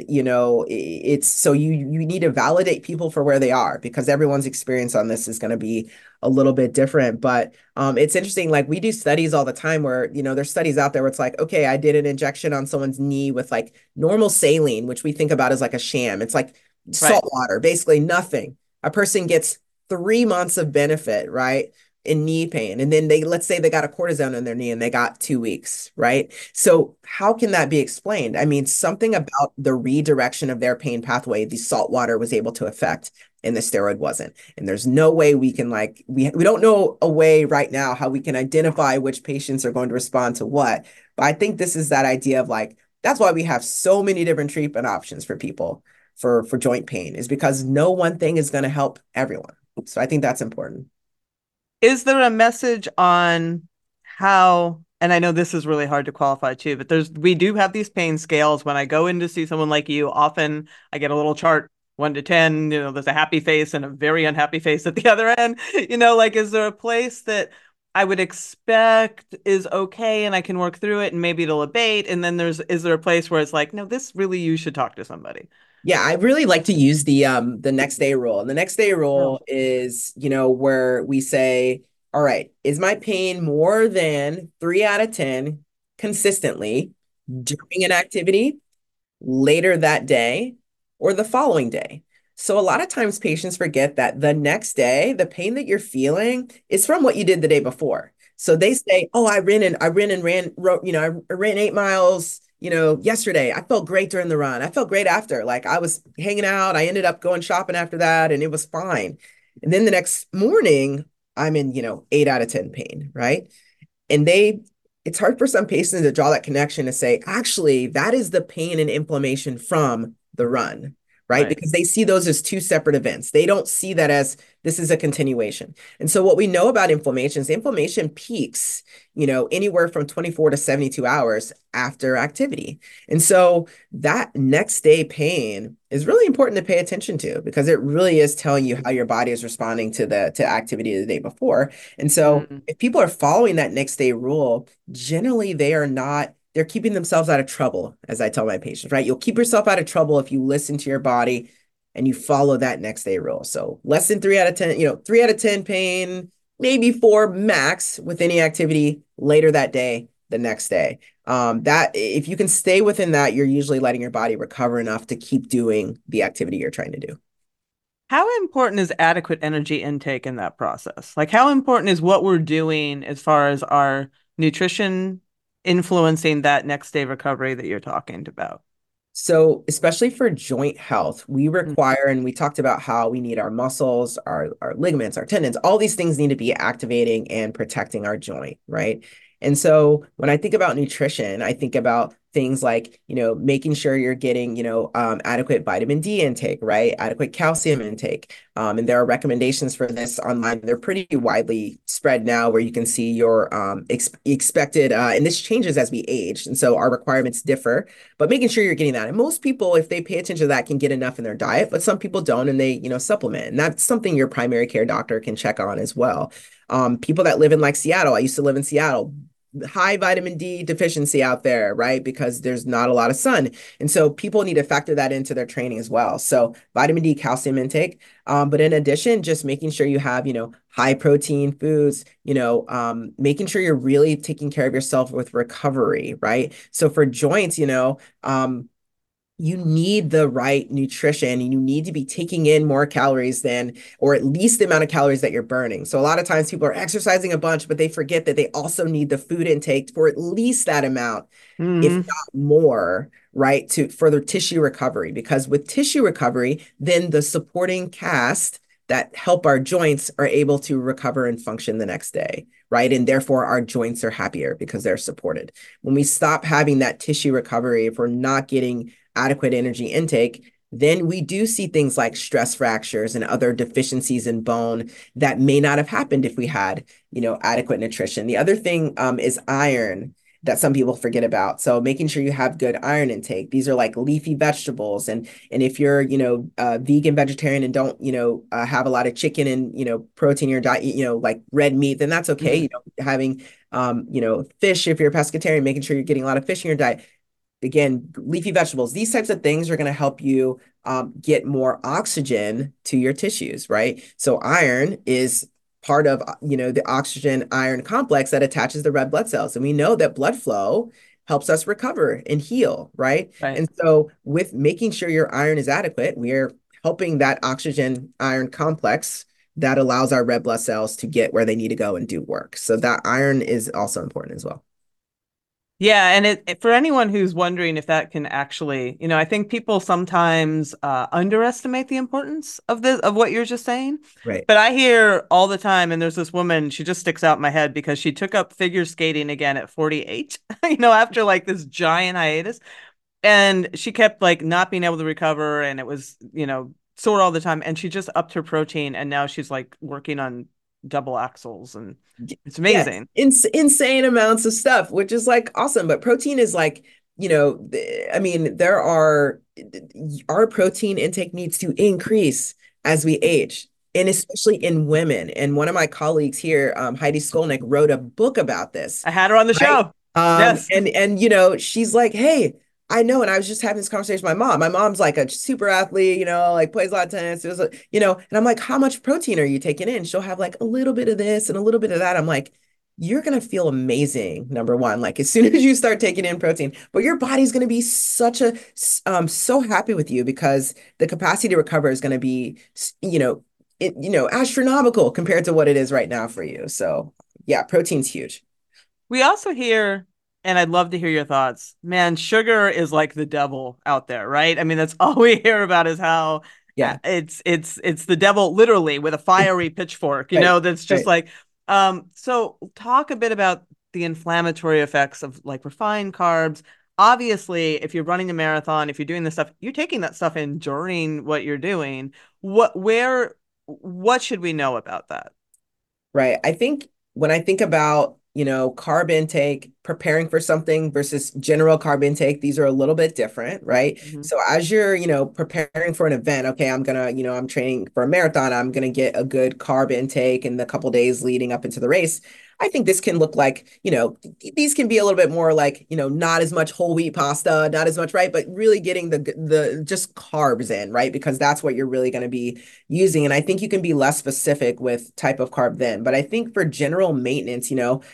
it's so you need to validate people for where they are because everyone's experience on this is going to be a little bit different. But it's interesting, like we do studies all the time where, there's studies out there where it's like, okay, I did an injection on someone's knee with like normal saline, which we think about as like a sham. It's like Right. salt water, basically nothing. A person gets 3 months of benefit, right? In knee pain. And then let's say they got a cortisone in their knee and they got 2 weeks, right? So how can that be explained? I mean, something about the redirection of their pain pathway, the salt water was able to affect and the steroid wasn't. And there's no way we can we don't know a way right now how we can identify which patients are going to respond to what. But I think this is that idea of like, that's why we have so many different treatment options for people for joint pain is because no one thing is going to help everyone. So I think that's important. Is there a message on how, and I know this is really hard to qualify too, but we do have these pain scales. When I go in to see someone like you, often I get a little chart 1 to 10, there's a happy face and a very unhappy face at the other end. Like, is there a place that I would expect is okay and I can work through it and maybe it'll abate? And then is there a place where it's like, no, this really, you should talk to somebody? Yeah, I really like to use the next day rule. And the next day Oh, rule is, where we say, all right, is my pain more than 3 out of 10 consistently during an activity, later that day, or the following day? So a lot of times patients forget that the next day, the pain that you're feeling is from what you did the day before. So they say, "Oh, I ran 8 miles, yesterday. I felt great during the run. I felt great after. Like I was hanging out. I ended up going shopping after that, and it was fine." And then the next morning, I'm in, 8 out of 10 pain, right? And it's hard for some patients to draw that connection to say, actually, that is the pain and inflammation from the run, right? right. Because they see those as two separate events. They don't see that as this is a continuation. And so what we know about inflammation is inflammation peaks, anywhere from 24 to 72 hours after activity. And so that next day pain is really important to pay attention to because it really is telling you how your body is responding to activity of the day before. And so Mm. if people are following that next day rule, generally they're keeping themselves out of trouble, as I tell my patients, right? You'll keep yourself out of trouble if you listen to your body and you follow that next day rule. So less than 3 out of 10, 3 out of 10 pain, maybe 4 max with any activity later that day, the next day. That if you can stay within that, you're usually letting your body recover enough to keep doing the activity you're trying to do. How important is adequate energy intake in that process? Like, how important is what we're doing as far as our nutrition influencing that next day recovery that you're talking about? So, especially for joint health, we Mm. require, and we talked about how we need our muscles, our ligaments, our tendons, all these things need to be activating and protecting our joint, right? And so, when I think about nutrition, I think about things like, making sure you're getting, adequate vitamin D intake, right? Adequate calcium intake. And there are recommendations for this online. They're pretty widely spread now where you can see your expected, and this changes as we age. And so, our requirements differ, but making sure you're getting that. And most people, if they pay attention to that, can get enough in their diet, but some people don't and they, supplement. And that's something your primary care doctor can check on as well. People that live in like Seattle, I used to live in Seattle, high vitamin D deficiency out there, right? Because there's not a lot of sun. And so people need to factor that into their training as well. So vitamin D, calcium intake. But in addition, just making sure you have, high protein foods, making sure you're really taking care of yourself with recovery, right? So for joints, you need the right nutrition and you need to be taking in more calories than, or at least the amount of calories that you're burning. So a lot of times people are exercising a bunch, but they forget that they also need the food intake for at least that amount, if Hmm. not more, right? To further tissue recovery. Because with tissue recovery, then the supporting cast that help our joints are able to recover and function the next day, right? And therefore our joints are happier because they're supported. When we stop having that tissue recovery, if we're not getting adequate energy intake, then we do see things like stress fractures and other deficiencies in bone that may not have happened if we had, adequate nutrition. The other thing is iron that some people forget about. So making sure you have good iron intake. These are like leafy vegetables, and if you're, vegan, vegetarian, and don't, have a lot of chicken and protein in your diet, like red meat, then that's okay. Hmm. Having fish if you're a pescatarian, making sure you're getting a lot of fish in your diet, again, leafy vegetables, these types of things are going to help you get more oxygen to your tissues, right? So iron is part of, the oxygen iron complex that attaches the red blood cells. And we know that blood flow helps us recover and heal, right? Right. And so with making sure your iron is adequate, we are helping that oxygen iron complex that allows our red blood cells to get where they need to go and do work. So that iron is also important as well. Yeah, and for anyone who's wondering if that can actually, I think people sometimes underestimate the importance of what you're just saying. Right. But I hear all the time, and there's this woman, she just sticks out in my head because she took up figure skating again at 48, after like this giant hiatus. And she kept like not being able to recover, and it was, sore all the time. And she just upped her protein, and now she's like working on double axles, and it's Yes, amazing. insane amounts of stuff, which is like awesome. But protein is like, I mean, our protein intake needs to increase as we age, and especially in women. And one of my colleagues here, Heidi Skolnick, wrote a book about this, I had her on the right? show. Yes. And she's like, hey, I know. And I was just having this conversation with my mom. My mom's like a super athlete, like plays a lot of tennis, and I'm like, how much protein are you taking in? She'll have like a little bit of this and a little bit of that. I'm like, you're gonna feel amazing, number one, like as soon as you start taking in protein, but your body's gonna be so happy with you because the capacity to recover is gonna be, astronomical compared to what it is right now for you. So yeah, protein's huge. We also hear, and I'd love to hear your thoughts. Man, sugar is like the devil out there, right? I mean, that's all we hear about is how Yeah. it's the devil literally with a fiery pitchfork, Right. that's just Right. like so talk a bit about the inflammatory effects of like refined carbs. Obviously, if you're running a marathon, if you're doing this stuff, you're taking that stuff in during what you're doing. What should we know about that? Right. I think when I think about, carb intake, preparing for something versus general carb intake, these are a little bit different, right? Mhm. So as you're, preparing for an event, okay, I'm training for a marathon, I'm gonna get a good carb intake in the couple days leading up into the race. I think this can look like, these can be a little bit more like, not as much whole wheat pasta, not as much, right? But really getting the just carbs in, right? Because that's what you're really going to be using. And I think you can be less specific with type of carb then. But I think for general maintenance,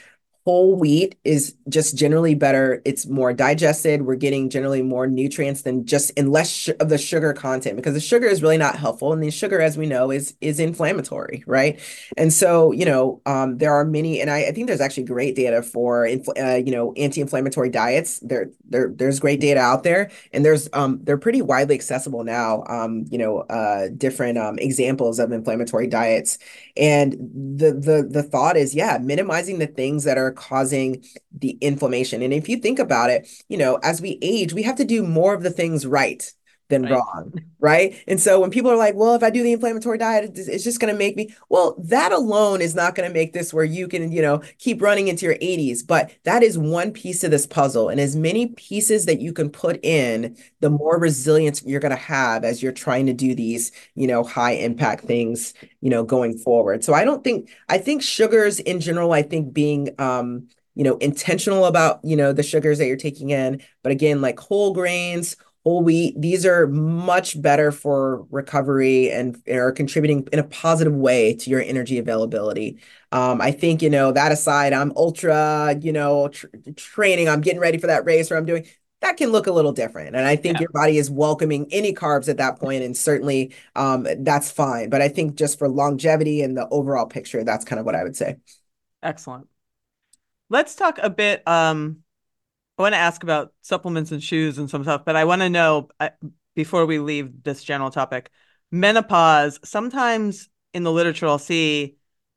whole wheat is just generally better. It's more digested. We're getting generally more nutrients than just and less of the sugar content because the sugar is really not helpful. And the sugar, as we know, is inflammatory, right? And so, there are many, and I think there's actually great data for anti-inflammatory diets. There's great data out there, and they're pretty widely accessible now. Different examples of inflammatory diets. And the thought is, yeah, minimizing the things that are causing the inflammation. And if you think about it, as we age, we have to do more of the things right than Right. wrong, right? And so when people are like, well, if I do the inflammatory diet, it's just going to make me, well, that alone is not going to make this where you can, keep running into your 80s. But that is one piece of this puzzle. And as many pieces that you can put in, the more resilience you're going to have as you're trying to do these, high impact things, going forward. So I think sugars in general, I think being, intentional about, the sugars that you're taking in, but again, like whole grains, whole wheat, these are much better for recovery and are contributing in a positive way to your energy availability. I think, that aside, I'm ultra, training, I'm getting ready for that race or I'm doing that can look a little different. And I think Yeah. your body is welcoming any carbs at that point, and certainly that's fine. But I think just for longevity and the overall picture, that's kind of what I would say. Excellent. Let's talk a bit. I want to ask about supplements and shoes and some stuff, but I want to know before we leave this general topic, menopause. Sometimes in the literature, I'll see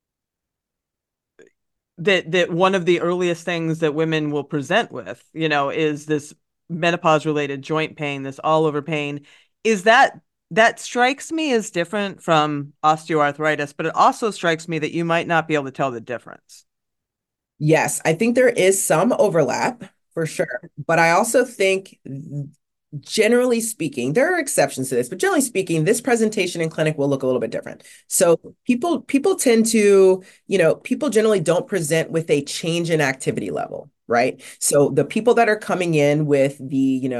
that one of the earliest things that women will present with, is this menopause related joint pain, this all over pain. Is that strikes me as different from osteoarthritis, but it also strikes me that you might not be able to tell the difference. Yes, I think there is some overlap for sure. But I also think, generally speaking, there are exceptions to this, but generally speaking, this presentation in clinic will look a little bit different. So people tend to, people generally don't present with a change in activity level. Right. So the people that are coming in with the,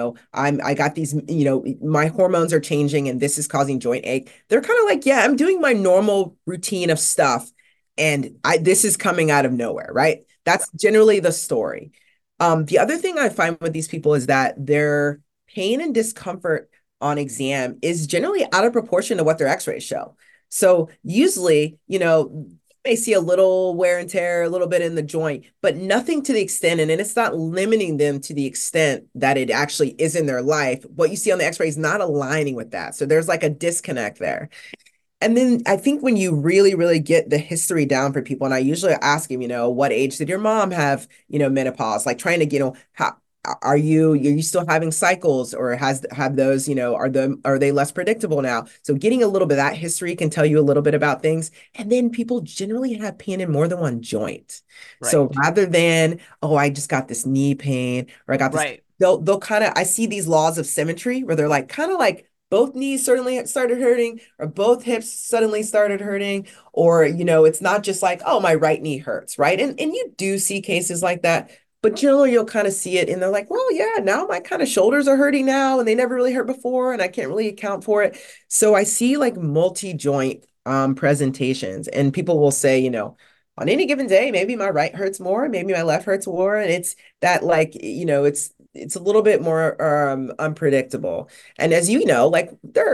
I got these, my hormones are changing and this is causing joint ache. They're kind of like, yeah, I'm doing my normal routine of stuff and this is coming out of nowhere, right? That's generally the story. The other thing I find with these people is that their pain and discomfort on exam is generally out of proportion to what their x-rays show. So usually, you may see a little wear and tear, a little bit in the joint, but nothing to the extent, and it's not limiting them to the extent that it actually is in their life. What you see on the x-ray is not aligning with that. So there's like a disconnect there. And then I think when you really, really get the history down for people, and I usually ask them, what age did your mom have, menopause? Like trying to, how are you still having cycles or have those, are they less predictable now? So getting a little bit of that history can tell you a little bit about things. And then people generally have pain in more than one joint. So Right. rather than, oh, I just got this knee pain or I got this, Right. they'll kind of, I see these laws of symmetry where they're like kind of like both knees certainly started hurting or both hips suddenly started hurting or it's not just like oh my right knee hurts, right? And you do see cases like that, but generally you'll kind of see it and they're like well yeah, now my kind of shoulders are hurting now and they never really hurt before and I can't really account for it. So I see like multi-joint presentations and people will say on any given day maybe my right hurts more, maybe my left hurts more, and it's that like it's a little bit more unpredictable. And as you know, like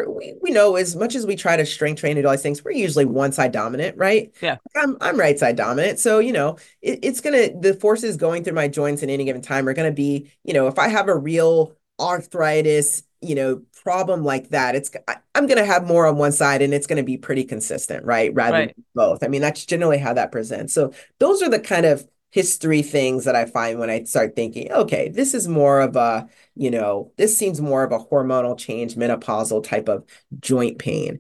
we know as much as we try to strength train and all these things, we're usually one side dominant, right? Yeah. I'm right side dominant. So, it's gonna the forces going through my joints at any given time are gonna be, if I have a real arthritis, problem like that, I'm gonna have more on one side and it's gonna be pretty consistent, right? Rather than Right. both. I mean, that's generally how that presents. So those are the kind of history things that I find when I start thinking, okay, this is more of a this seems more of a hormonal change, menopausal type of joint pain.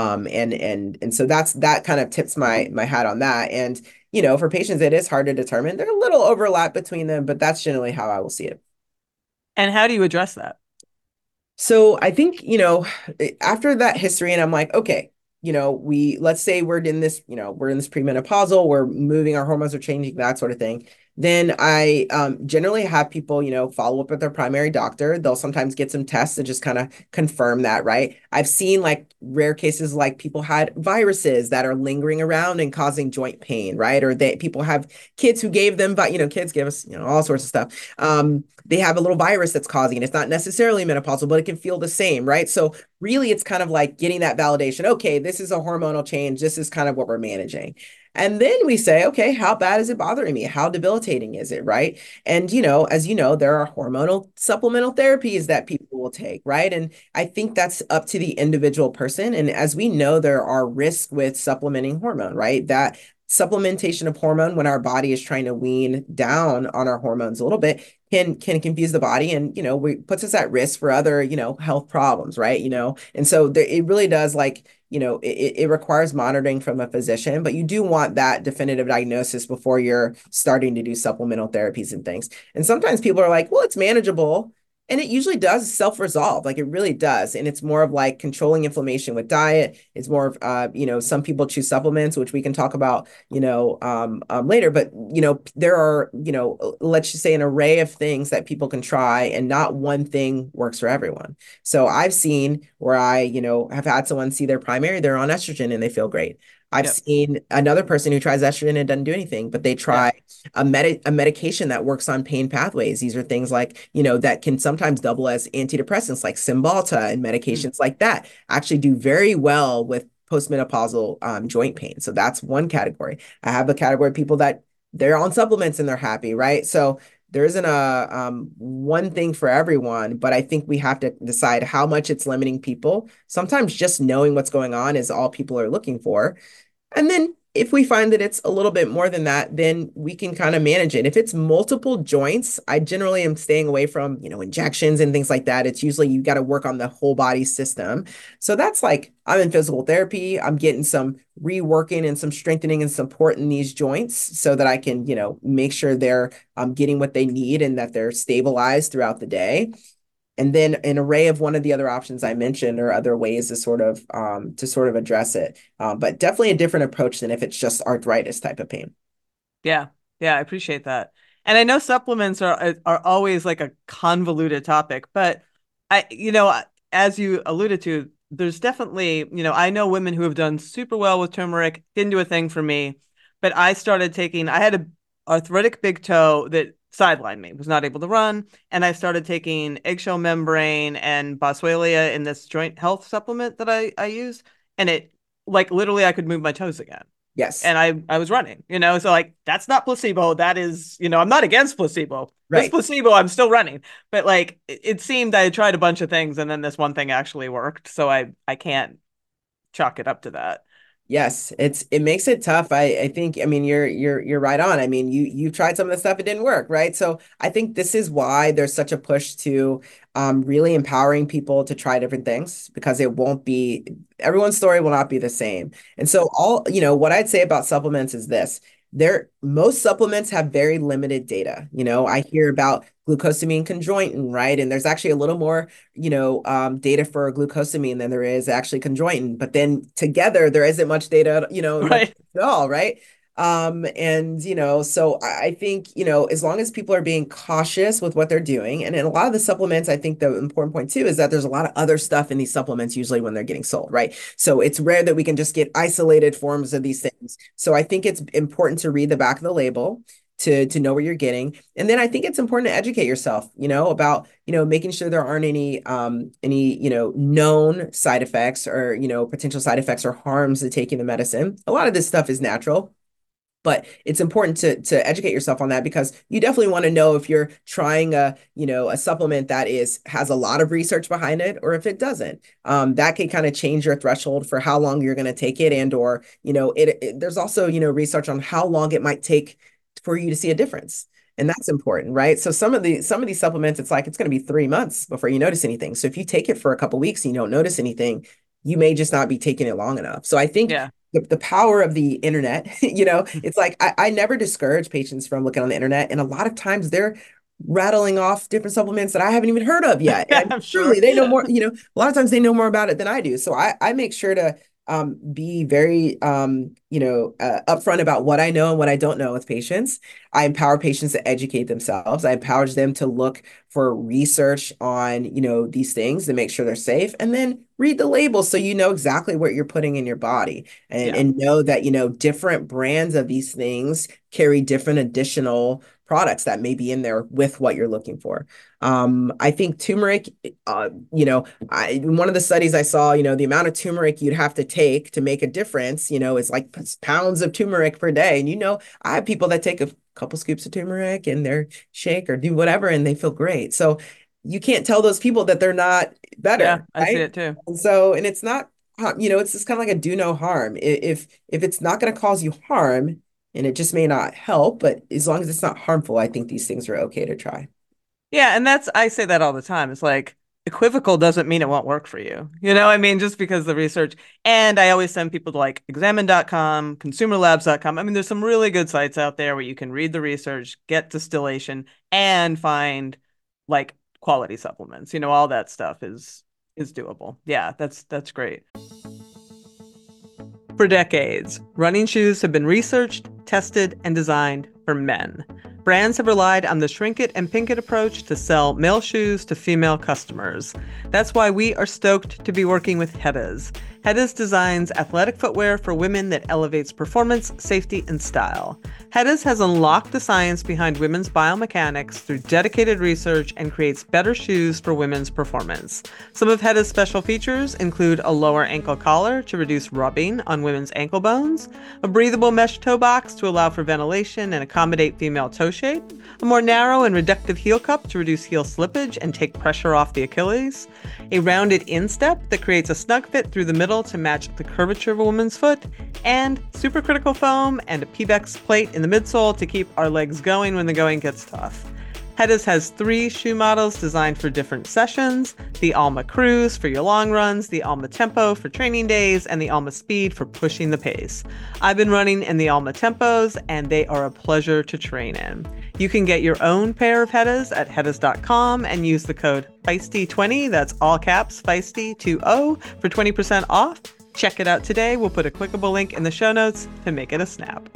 And so that kind of tips my hat on that. And for patients, it is hard to determine. There's a little overlap between them, but that's generally how I will see it. And how do you address that? So I think, after that history, and I'm like, okay, let's say we're in this premenopausal, we're moving, our hormones are changing, that sort of thing. then I generally have people, follow up with their primary doctor. They'll sometimes get some tests to just kind of confirm that, right? I've seen like rare cases like people had viruses that are lingering around and causing joint pain, right? Or people have kids who gave them, but kids give us, all sorts of stuff. They have a little virus that's causing it. It's not necessarily menopausal, but it can feel the same, right? So really, it's kind of like getting that validation. Okay, this is a hormonal change. This is kind of what we're managing. And then we say, okay, how bad is it bothering me? How debilitating is it, right? And, as you know, there are hormonal supplemental therapies that people will take, right? And I think that's up to the individual person. And as we know, there are risks with supplementing hormone, right? That supplementation of hormone when our body is trying to wean down on our hormones a little bit can confuse the body and we puts us at risk for other health problems, right? And so it really does like it requires monitoring from a physician, but you do want that definitive diagnosis before you're starting to do supplemental therapies and things. And sometimes people are like, well, it's manageable. And it usually does self-resolve, like it really does. And it's more of like controlling inflammation with diet. It's more of, some people choose supplements, which we can talk about, later. But, there are, let's just say an array of things that people can try, and not one thing works for everyone. So I've seen where have had someone see their primary, they're on estrogen and they feel great. I've Yep. seen another person who tries estrogen and doesn't do anything, but they Yeah. try a medication that works on pain pathways. These are things like, that can sometimes double as antidepressants like Cymbalta, and Mm. medications like that actually do very well with postmenopausal joint pain. So that's one category. I have a category of people that they're on supplements and they're happy, right? So there isn't a one thing for everyone, but I think we have to decide how much it's limiting people. Sometimes just knowing what's going on is all people are looking for. And then if we find that it's a little bit more than that, then we can kind of manage it. If it's multiple joints, I generally am staying away from, injections and things like that. It's usually you got to work on the whole body system. So that's like I'm in physical therapy. I'm getting some reworking and some strengthening and support in these joints so that I can, make sure they're getting what they need and that they're stabilized throughout the day. And then an array of one of the other options I mentioned or other ways to sort of address it. But definitely a different approach than if it's just arthritis type of pain. Yeah. Yeah, I appreciate that. And I know supplements are always like a convoluted topic, but as you alluded to, there's definitely, I know women who have done super well with turmeric, didn't do a thing for me, but I had a arthritic big toe that sidelined me, was not able to run, and I started taking eggshell membrane and boswellia in this joint health supplement that I use, and it like literally I could move my toes again, Yes. and I was running, so like that's not placebo. That is, I'm not against placebo. This Right. placebo, I'm still running. But like it seemed I had tried a bunch of things and then this one thing actually worked. So I can't chalk it up to that. Yes, it makes it tough. I think I mean you're right on. I mean you tried some of the stuff, it didn't work, right? So I think this is why there's such a push to really empowering people to try different things, because it won't be everyone's story will not be the same. And so all what I'd say about supplements is this. Most supplements have very limited data. I hear about glucosamine conjoined, right? And there's actually a little more data for glucosamine than there is actually conjoined. But then together, there isn't much data, much Right. at all, right? And so I think, as long as people are being cautious with what they're doing, and in a lot of the supplements, I think the important point too is that there's a lot of other stuff in these supplements usually when they're getting sold, right? So it's rare that we can just get isolated forms of these things. So I think it's important to read the back of the label to know what you're getting. And then I think it's important to educate yourself, about, making sure there aren't any, known side effects or, potential side effects or harms to taking the medicine. A lot of this stuff is natural, but it's important to educate yourself on that, because you definitely want to know if you're trying a supplement that has a lot of research behind it, or if it doesn't. That can kind of change your threshold for how long you're going to take it, and or there's also research on how long it might take for you to see a difference. And that's important, right? So some of these supplements, it's like it's going to be 3 months before you notice anything. So if you take it for a couple weeks and you don't notice anything, you may just not be taking it long enough. So I think Yeah. the power of the internet, it's like I never discourage patients from looking on the internet. And a lot of times they're rattling off different supplements that I haven't even heard of yet. Yeah, And I'm truly, sure. they know more, a lot of times they know more about it than I do. So I make sure to be very upfront about what I know and what I don't know with patients. I empower patients to educate themselves. I empower them to look for research on, these things to make sure they're safe, and then read the labels so you know exactly what you're putting in your body, and Yeah. and know that, different brands of these things carry different additional products that may be in there with what you're looking for. I think turmeric, one of the studies I saw, the amount of turmeric you'd have to take to make a difference, is like pounds of turmeric per day. And I have people that take a couple scoops of turmeric in their shake or do whatever, and they feel great. So you can't tell those people that they're not Yeah, better, I see right? it too. And it's not, it's just kind of like a do no harm. If it's not going to cause you harm, and it just may not help, but as long as it's not harmful, I think these things are okay to try. Yeah, and I say that all the time. It's like equivocal doesn't mean it won't work for you. I mean, just because the research, and I always send people to like examine.com, consumerlabs.com. I mean, there's some really good sites out there where you can read the research, get distillation, and find like quality supplements. All that stuff is doable. Yeah, that's great. For decades, running shoes have been researched, tested, and designed for men. Brands have relied on the shrink it and pink it approach to sell male shoes to female customers. That's why we are stoked to be working with Heddas. Heddas designs athletic footwear for women that elevates performance, safety, and style. Heddas has unlocked the science behind women's biomechanics through dedicated research and creates better shoes for women's performance. Some of Heddas' special features include a lower ankle collar to reduce rubbing on women's ankle bones, a breathable mesh toe box to allow for ventilation and accommodate female toe shape, a more narrow and reductive heel cup to reduce heel slippage and take pressure off the Achilles, a rounded instep that creates a snug fit through the middle to match the curvature of a woman's foot, and supercritical foam and a Pebax plate in the midsole to keep our legs going when the going gets tough. Heddas has 3 shoe models designed for different sessions: the Alma Cruise for your long runs, the Alma Tempo for training days, and the Alma Speed for pushing the pace. I've been running in the Alma Tempos, and they are a pleasure to train in. You can get your own pair of Heddas at heddas.com and use the code Feisty20, that's all caps, Feisty20, for 20% off. Check it out today. We'll put a clickable link in the show notes to make it a snap.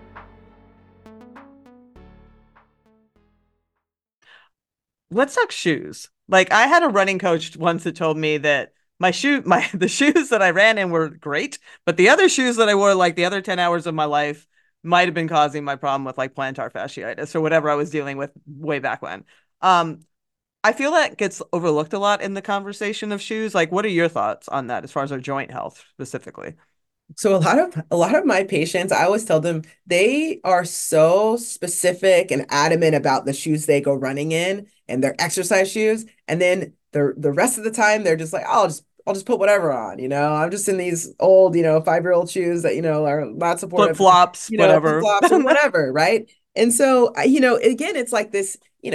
Let's talk shoes. Like I had a running coach once that told me that the shoes that I ran in were great, but the other shoes that I wore like the other 10 hours of my life might have been causing my problem with like plantar fasciitis or whatever I was dealing with way back when. Um, I feel that gets overlooked a lot in the conversation of shoes. Like, what are your thoughts on that as far as our joint health specifically? So a lot of my patients, I always tell them they are so specific and adamant about the shoes they go running in and their exercise shoes. And then the rest of the time they're just like, I'll just put whatever on, I'm just in these old, 5-year-old shoes that, are not Flip supportive, flops, whatever. flip-flops or whatever, right? And so, again, it's like this,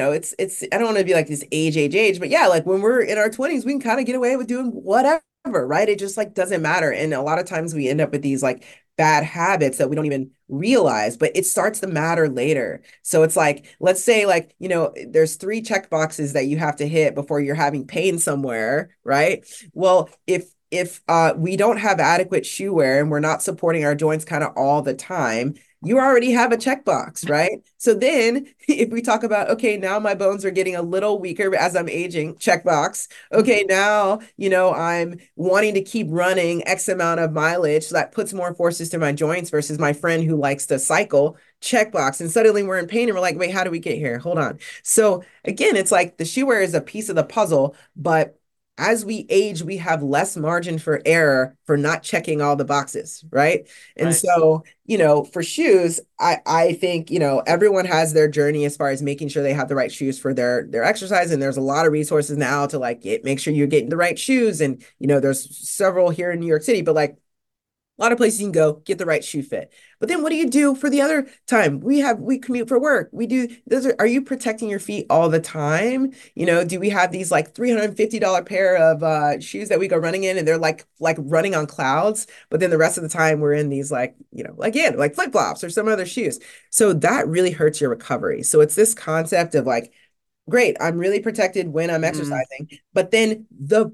I don't want to be like this age, but yeah, like when we're in our 20s, we can kind of get away with doing whatever, right? It just like doesn't matter. And a lot of times we end up with these like bad habits that we don't even realize, but it starts to matter later. So it's like, let's say like, there's 3 check boxes that you have to hit before you're having pain somewhere, right? Well, if we don't have adequate shoe wear and we're not supporting our joints kind of all the time, you already have a checkbox, right? So then if we talk about, okay, now my bones are getting a little weaker as I'm aging, checkbox. Okay, now, I'm wanting to keep running X amount of mileage. So that puts more forces to my joints versus my friend who likes to cycle, checkbox. And suddenly we're in pain and we're like, wait, how do we get here? Hold on. So again, it's like the shoe wear is a piece of the puzzle, but as we age, we have less margin for error for not checking all the boxes, right? And Right. so, for shoes, I think, everyone has their journey as far as making sure they have the right shoes for their exercise. And there's a lot of resources now to like make sure you're getting the right shoes. And, there's several here in New York City, but like a lot of places you can go get the right shoe fit. But then what do you do for the other time? We commute for work. We do are you protecting your feet all the time? Do we have these like $350 pair of shoes that we go running in and they're like running on clouds, but then the rest of the time we're in these like, again, like flip-flops or some other shoes. So that really hurts your recovery. So it's this concept of like great. I'm really protected when I'm Mm, exercising. But then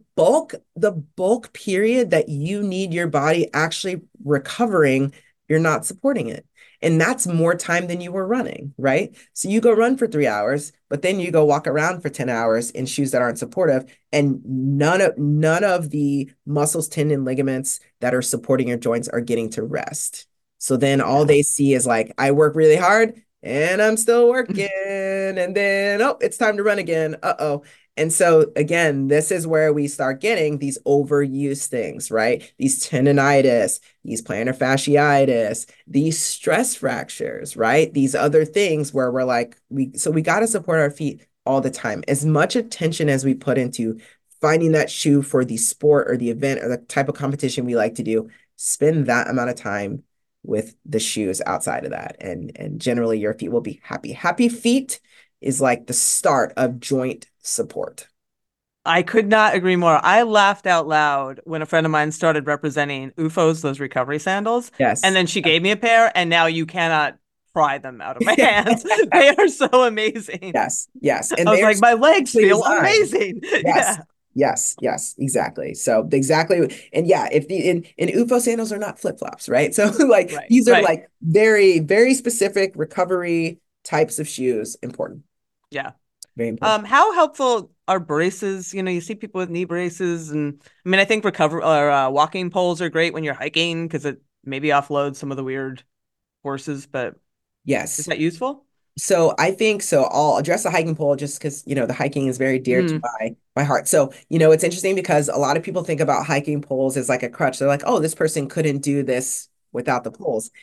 the bulk period that you need your body actually recovering, you're not supporting it. And that's more time than you were running, right? So you go run for 3 hours, but then you go walk around for 10 hours in shoes that aren't supportive, and none of the muscles, tendon, ligaments that are supporting your joints are getting to rest. So then all yeah. they see is like, I work really hard and I'm still working. And then, oh, it's time to run again. Uh-oh. And so, again, this is where we start getting these overuse things, right? These tendonitis, these plantar fasciitis, these stress fractures, right? These other things where we're like, we got to support our feet all the time. As much attention as we put into finding that shoe for the sport or the event or the type of competition we like to do, spend that amount of time with the shoes outside of that. And generally your feet will be happy. Happy feet is like the start of joint support. I could not agree more. I laughed out loud when a friend of mine started representing UFOs, those recovery sandals, and Yes. then she gave me a pair, and now you cannot pry them out of my hands. They are so amazing. Yes. Yes. And I was they're like, my legs specifically feel designed. amazing. Yes. Yeah. Yes, yes, exactly. So exactly, and yeah, if the in UFO sandals are not flip-flops, right? So like Right. these are Right. like very, very specific recovery types of shoes. Important, Yeah. very important. How helpful are braces? You know, you see people with knee braces, and I mean, I think recover or walking poles are great when you're hiking because it maybe offloads some of the weird horses, but is Yes. that useful? So I think so. I'll address the hiking pole just because, the hiking is very dear to Mm, my heart. So, it's interesting because a lot of people think about hiking poles as like a crutch. They're like, oh, this person couldn't do this without the poles.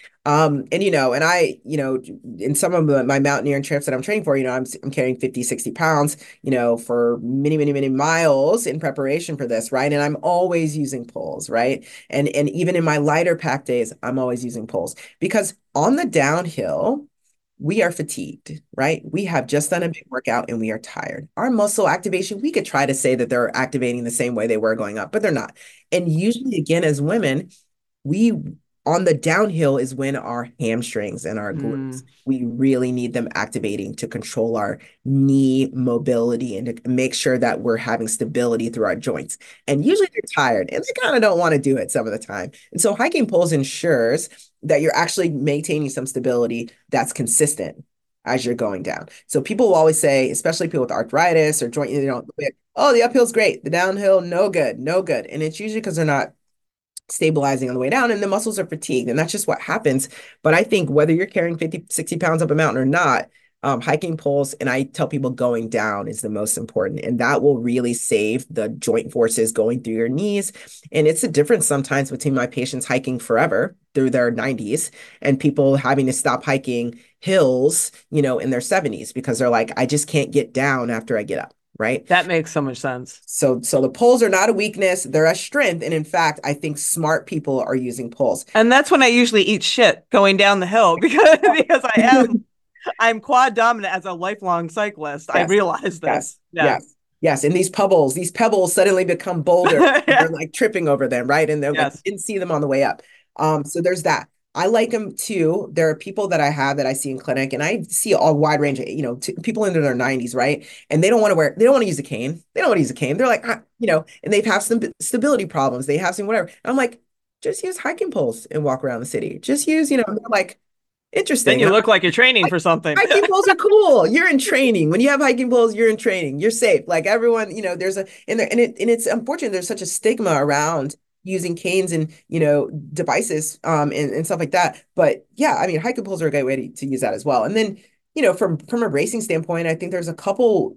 And I, in some of my mountaineering trips that I'm training for, I'm carrying 50, 60 pounds, for many, many, many miles in preparation for this, right? And I'm always using poles, right? And even in my lighter pack days, I'm always using poles because on the downhill, we are fatigued, right? We have just done a big workout and we are tired. Our muscle activation, we could try to say that they're activating the same way they were going up, but they're not. And usually, again, as women, we on the downhill is when our hamstrings and our glutes, mm. we really need them activating to control our knee mobility and to make sure that we're having stability through our joints. And usually they're tired and they kind of don't want to do it some of the time. And so hiking poles ensures that you're actually maintaining some stability that's consistent as you're going down. So people will always say, especially people with arthritis or joint, oh, the uphill's great, the downhill, no good, no good. And it's usually because they're not stabilizing on the way down and the muscles are fatigued. And that's just what happens. But I think whether you're carrying 50, 60 pounds up a mountain or not, hiking poles, and I tell people going down is the most important. And that will really save the joint forces going through your knees. And it's a difference sometimes between my patients hiking forever through their 90s and people having to stop hiking hills, in their 70s because they're like, I just can't get down after I get up. Right. That makes so much sense. So the poles are not a weakness, they're a strength. And in fact, I think smart people are using poles. And that's when I usually eat shit going down the hill because I'm quad dominant as a lifelong cyclist. I Yes, realize yes, this. Yeah. yes, yes. And these pebbles suddenly become boulders. They're Yeah. like tripping over them, right? And they're like, Yes. didn't see them on the way up. So there's that. I like them too. There are people that I have that I see in clinic, and I see a wide range of, people into their 90s, right? And they don't want to use a cane. They don't want to use a cane. They're like, and they've have some stability problems. They have some whatever. And I'm like, just use hiking poles and walk around the city. Just use, they're like, Then interesting. you And look like you're training for something. hiking poles are cool. You're in training. When you have hiking poles, you're in training. You're safe. Like everyone, there's a and there and it's unfortunate there's such a stigma around using canes and devices and stuff like that. But yeah, I mean hiking poles are a great way to use that as well. And then from a racing standpoint, I think there's a couple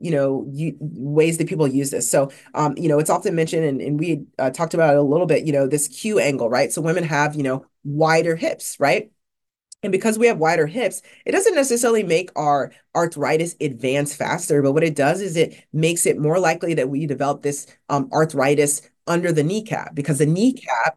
ways that people use this. So it's often mentioned and we talked about it a little bit, this Q angle, right? So women have wider hips, right? And because we have wider hips, it doesn't necessarily make our arthritis advance faster, but what it does is it makes it more likely that we develop this arthritis under the kneecap because the kneecap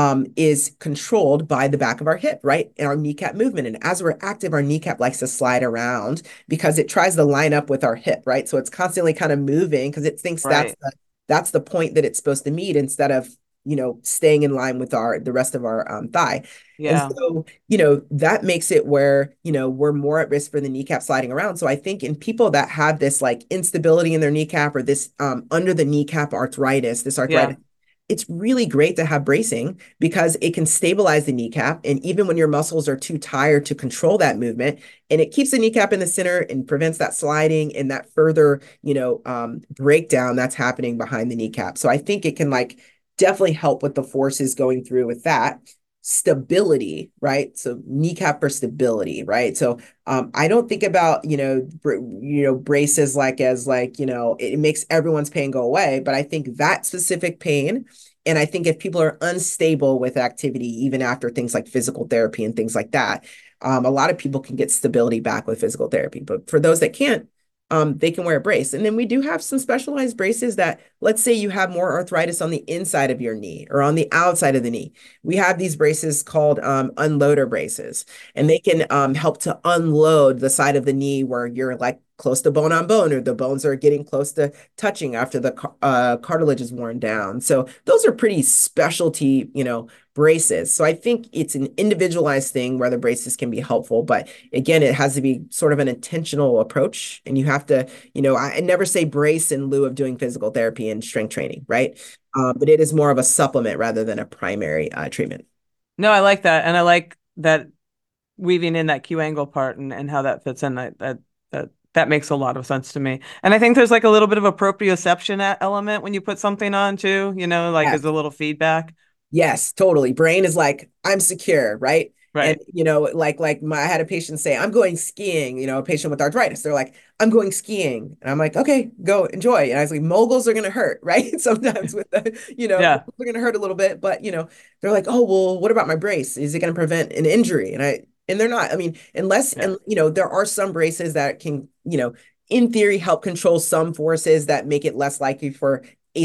is controlled by the back of our hip, right? And our kneecap movement. And as we're active, our kneecap likes to slide around because it tries to line up with our hip, right? So it's constantly kind of moving because it thinks Right. that's the point that it's supposed to meet instead of staying in line with the rest of our thigh. And Yeah. so, that makes it where, we're more at risk for the kneecap sliding around. So I think in people that have this like instability in their kneecap or this under the kneecap arthritis, this Yeah. arthritis, it's really great to have bracing because it can stabilize the kneecap. And even when your muscles are too tired to control that movement, and it keeps the kneecap in the center and prevents that sliding and that further, breakdown that's happening behind the kneecap. So I think it can like definitely help with the forces going through with that stability, right? So kneecap for stability, right? So I don't think about braces like as like it makes everyone's pain go away, but I think that specific pain, and I think if people are unstable with activity, even after things like physical therapy and things like that, a lot of people can get stability back with physical therapy. But for those that can't, they can wear a brace. And then we do have some specialized braces that, let's say you have more arthritis on the inside of your knee or on the outside of the knee. We have these braces called unloader braces, and they can help to unload the side of the knee where you're like close to bone on bone, or the bones are getting close to touching after the cartilage is worn down. So those are pretty specialty, braces. So I think it's an individualized thing where the braces can be helpful, but again, it has to be sort of an intentional approach, and you have to, I never say brace in lieu of doing physical therapy and strength training, right? But it is more of a supplement rather than a primary treatment. No, I like that. And I like that weaving in that Q angle part and how that fits in. That makes a lot of sense to me. And I think there's like a little bit of a proprioception element when you put something on too, like Yes. as a little feedback. Yes, totally. Brain is like, I'm secure, right? And Right. I had a patient say, I'm going skiing, a patient with arthritis. They're like, I'm going skiing. And I'm like, okay, go enjoy. And I was like, moguls are gonna hurt, right? Sometimes with the, Yeah. moguls are gonna hurt a little bit, but they're like, oh, well, what about my brace? Is it gonna prevent an injury? And they're not. I mean, unless Yeah. and there are some braces that can, in theory, help control some forces that make it less likely for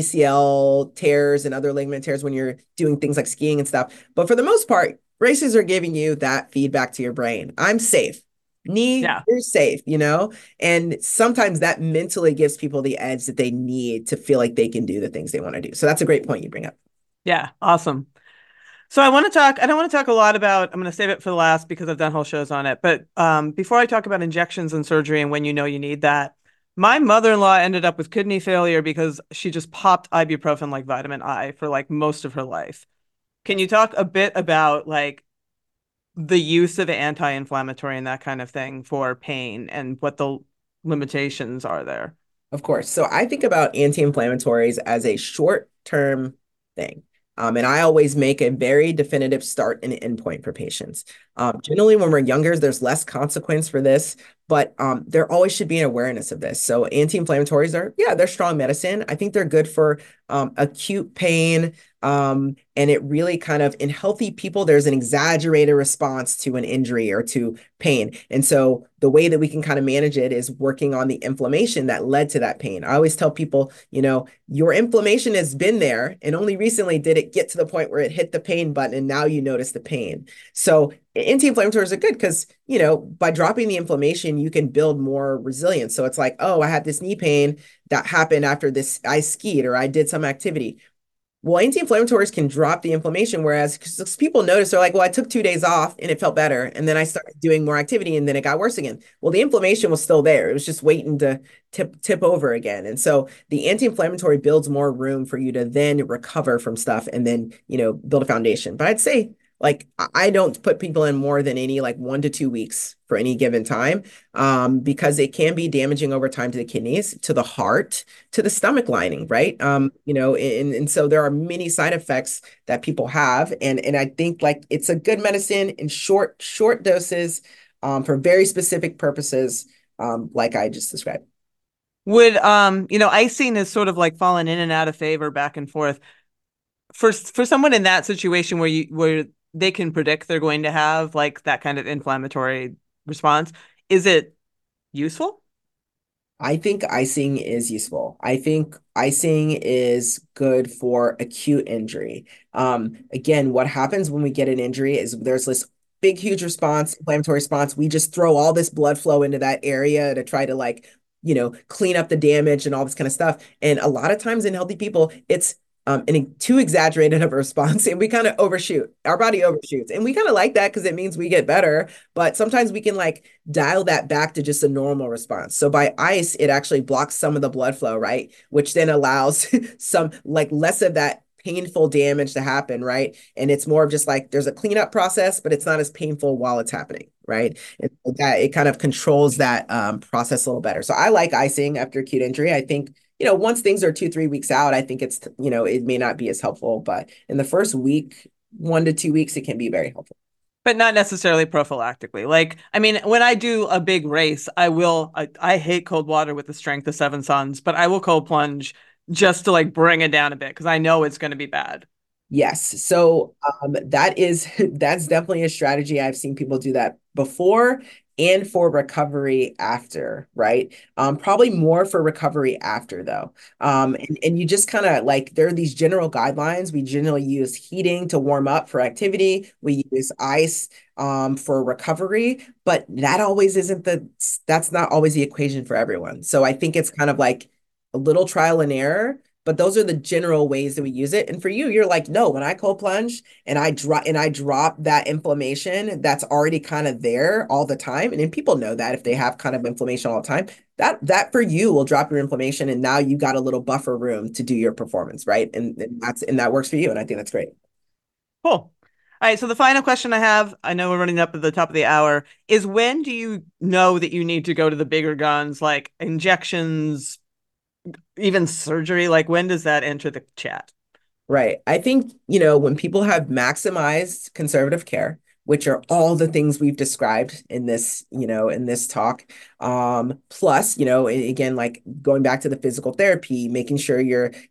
ACL tears and other ligament tears when you're doing things like skiing and stuff. But for the most part, races are giving you that feedback to your brain. I'm safe. Knee, Yeah. you're safe, And sometimes that mentally gives people the edge that they need to feel like they can do the things they want to do. So that's a great point you bring up. Yeah. Awesome. So I don't want to talk a lot about, I'm going to save it for the last because I've done whole shows on it. But before I talk about injections and surgery and when you need that, my mother-in-law ended up with kidney failure because she just popped ibuprofen like vitamin I for like most of her life. Can you talk a bit about like the use of anti-inflammatory and that kind of thing for pain and what the limitations are there? Of course. So I think about anti-inflammatories as a short-term thing. And I always make a very definitive start and end point for patients. Generally, when we're younger, there's less consequence for this, but there always should be an awareness of this. So anti-inflammatories are, yeah, they're strong medicine. I think they're good for acute pain. And it really kind of, in healthy people, there's an exaggerated response to an injury or to pain. And so the way that we can kind of manage it is working on the inflammation that led to that pain. I always tell people, your inflammation has been there, and only recently did it get to the point where it hit the pain button and now you notice the pain. So anti-inflammatories are good because, by dropping the inflammation, you can build more resilience. So it's like, oh, I had this knee pain that happened after this, I skied or I did some activity. Well, anti-inflammatories can drop the inflammation, whereas because people notice they're like, well, I took 2 days off and it felt better. And then I started doing more activity and then it got worse again. Well, the inflammation was still there. It was just waiting to tip over again. And so the anti-inflammatory builds more room for you to then recover from stuff and then, build a foundation. But I'd say like I don't put people in more than any like 1 to 2 weeks for any given time, because it can be damaging over time to the kidneys, to the heart, to the stomach lining, right? And so there are many side effects that people have, and I think like it's a good medicine in short doses, for very specific purposes, like I just described. Would icing is sort of like falling in and out of favor back and forth. For someone in that situation where they can predict they're going to have like that kind of inflammatory response, is it useful? I think icing is useful. I think icing is good for acute injury. Again, what happens when we get an injury is there's this big, huge response, inflammatory response. We just throw all this blood flow into that area to try to like, clean up the damage and all this kind of stuff. And a lot of times in healthy people, it's too exaggerated of a response, and we kind of overshoot. Our body overshoots, and we kind of like that because it means we get better. But sometimes we can like dial that back to just a normal response. So by ice, it actually blocks some of the blood flow, right? Which then allows some like less of that painful damage to happen, right? And it's more of just like there's a cleanup process, but it's not as painful while it's happening, right? And that it kind of controls that process a little better. So I like icing after acute injury. I think, once things are 2, 3 weeks out, I think it's, it may not be as helpful, but in the first week, 1 to 2 weeks, it can be very helpful. But not necessarily prophylactically. Like, I mean, when I do a big race, I hate cold water with the strength of Seven Suns, but I will cold plunge just to like bring it down a bit because I know it's going to be bad. Yes. So that's definitely a strategy. I've seen people do that before and for recovery after, right? Probably more for recovery after though. And you just kind of like there are these general guidelines. We generally use heating to warm up for activity. We use ice for recovery, but that's not always the equation for everyone. So I think it's kind of like a little trial and error, but those are the general ways that we use it. And for you, you're like, no, when I cold plunge and I drop that inflammation that's already kind of there all the time. And then people know that if they have kind of inflammation all the time, that for you will drop your inflammation. And now you got a little buffer room to do your performance, right? And that works for you. And I think that's great. Cool. All right. So the final question I have, I know we're running up at the top of the hour, is when do you know that you need to go to the bigger guns, like injections, even surgery? Like when does that enter the chat? Right. I think, when people have maximized conservative care, which are all the things we've described in this talk, plus, again, like going back to the physical therapy, making sure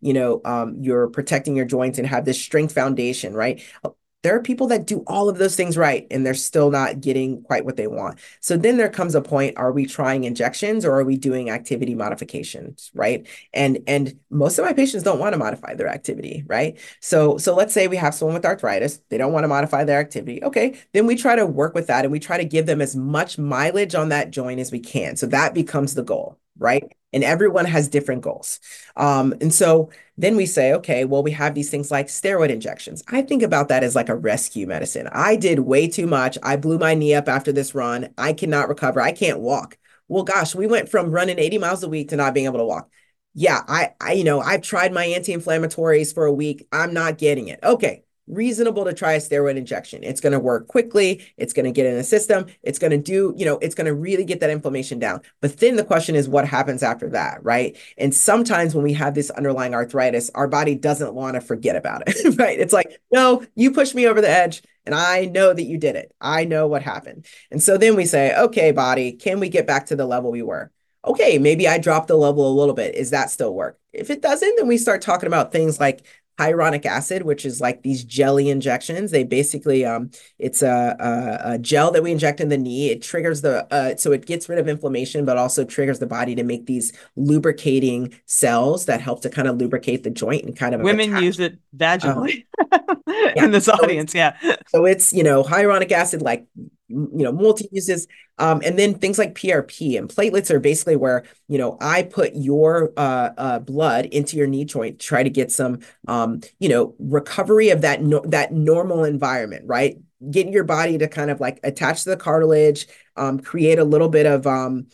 you're protecting your joints and have this strength foundation, right? There are people that do all of those things right, and they're still not getting quite what they want. So then there comes a point, are we trying injections or are we doing activity modifications, right? And most of my patients don't want to modify their activity, right? So let's say we have someone with arthritis, they don't want to modify their activity. Okay, then we try to work with that and we try to give them as much mileage on that joint as we can. So that becomes the goal, right? And everyone has different goals. And so then we say, okay, well, we have these things like steroid injections. I think about that as like a rescue medicine. I did way too much. I blew my knee up after this run. I cannot recover. I can't walk. Well, gosh, we went from running 80 miles a week to not being able to walk. Yeah, I've tried my anti-inflammatories for a week. I'm not getting it. Okay, reasonable to try a steroid injection. It's going to work quickly. It's going to get in the system. It's going to it's going to really get that inflammation down. But then the question is what happens after that, right? And sometimes when we have this underlying arthritis, our body doesn't want to forget about it, right? It's like, no, you pushed me over the edge and I know that you did it. I know what happened. And so then we say, okay, body, can we get back to the level we were? Okay, maybe I dropped the level a little bit. Is that still work? If it doesn't, then we start talking about things like hyaluronic acid, which is like these jelly injections. They basically, it's a gel that we inject in the knee. It triggers so it gets rid of inflammation, but also triggers the body to make these lubricating cells that help to kind of lubricate the joint and kind of Women attach. use it vaginally Yeah, in this audience. Yeah. so it's, hyaluronic acid, like, multi uses. And then things like PRP and platelets are basically where, I put your blood into your knee joint, to try to get some, recovery of that normal environment, right? Getting your body to kind of like attach to the cartilage, create a little bit of,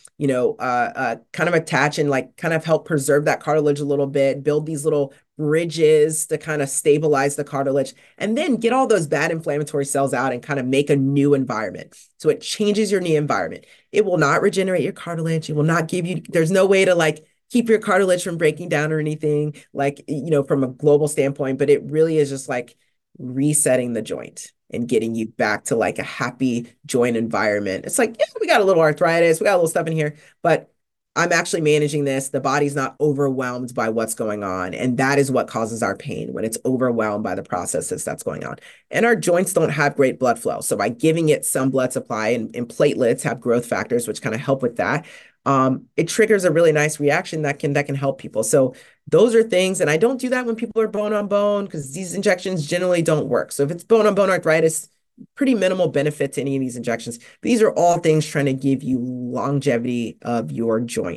kind of attach and like kind of help preserve that cartilage a little bit, build these little bridges to kind of stabilize the cartilage, and then get all those bad inflammatory cells out and kind of make a new environment. So it changes your knee environment. It will not regenerate your cartilage. It will not give you, there's no way to like keep your cartilage from breaking down or anything, like, from a global standpoint, but it really is just like resetting the joint and getting you back to like a happy joint environment. It's like, yeah, we got a little arthritis, we got a little stuff in here, but I'm actually managing this. The body's not overwhelmed by what's going on. And that is what causes our pain, when it's overwhelmed by the processes that's going on. And our joints don't have great blood flow. So by giving it some blood supply, and platelets have growth factors, which kind of help with that, it triggers a really nice reaction that can help people. So those are things, and I don't do that when people are bone on bone, because these injections generally don't work. So if it's bone on bone arthritis, pretty minimal benefit to any of these injections. These are all things trying to give you longevity of your joint.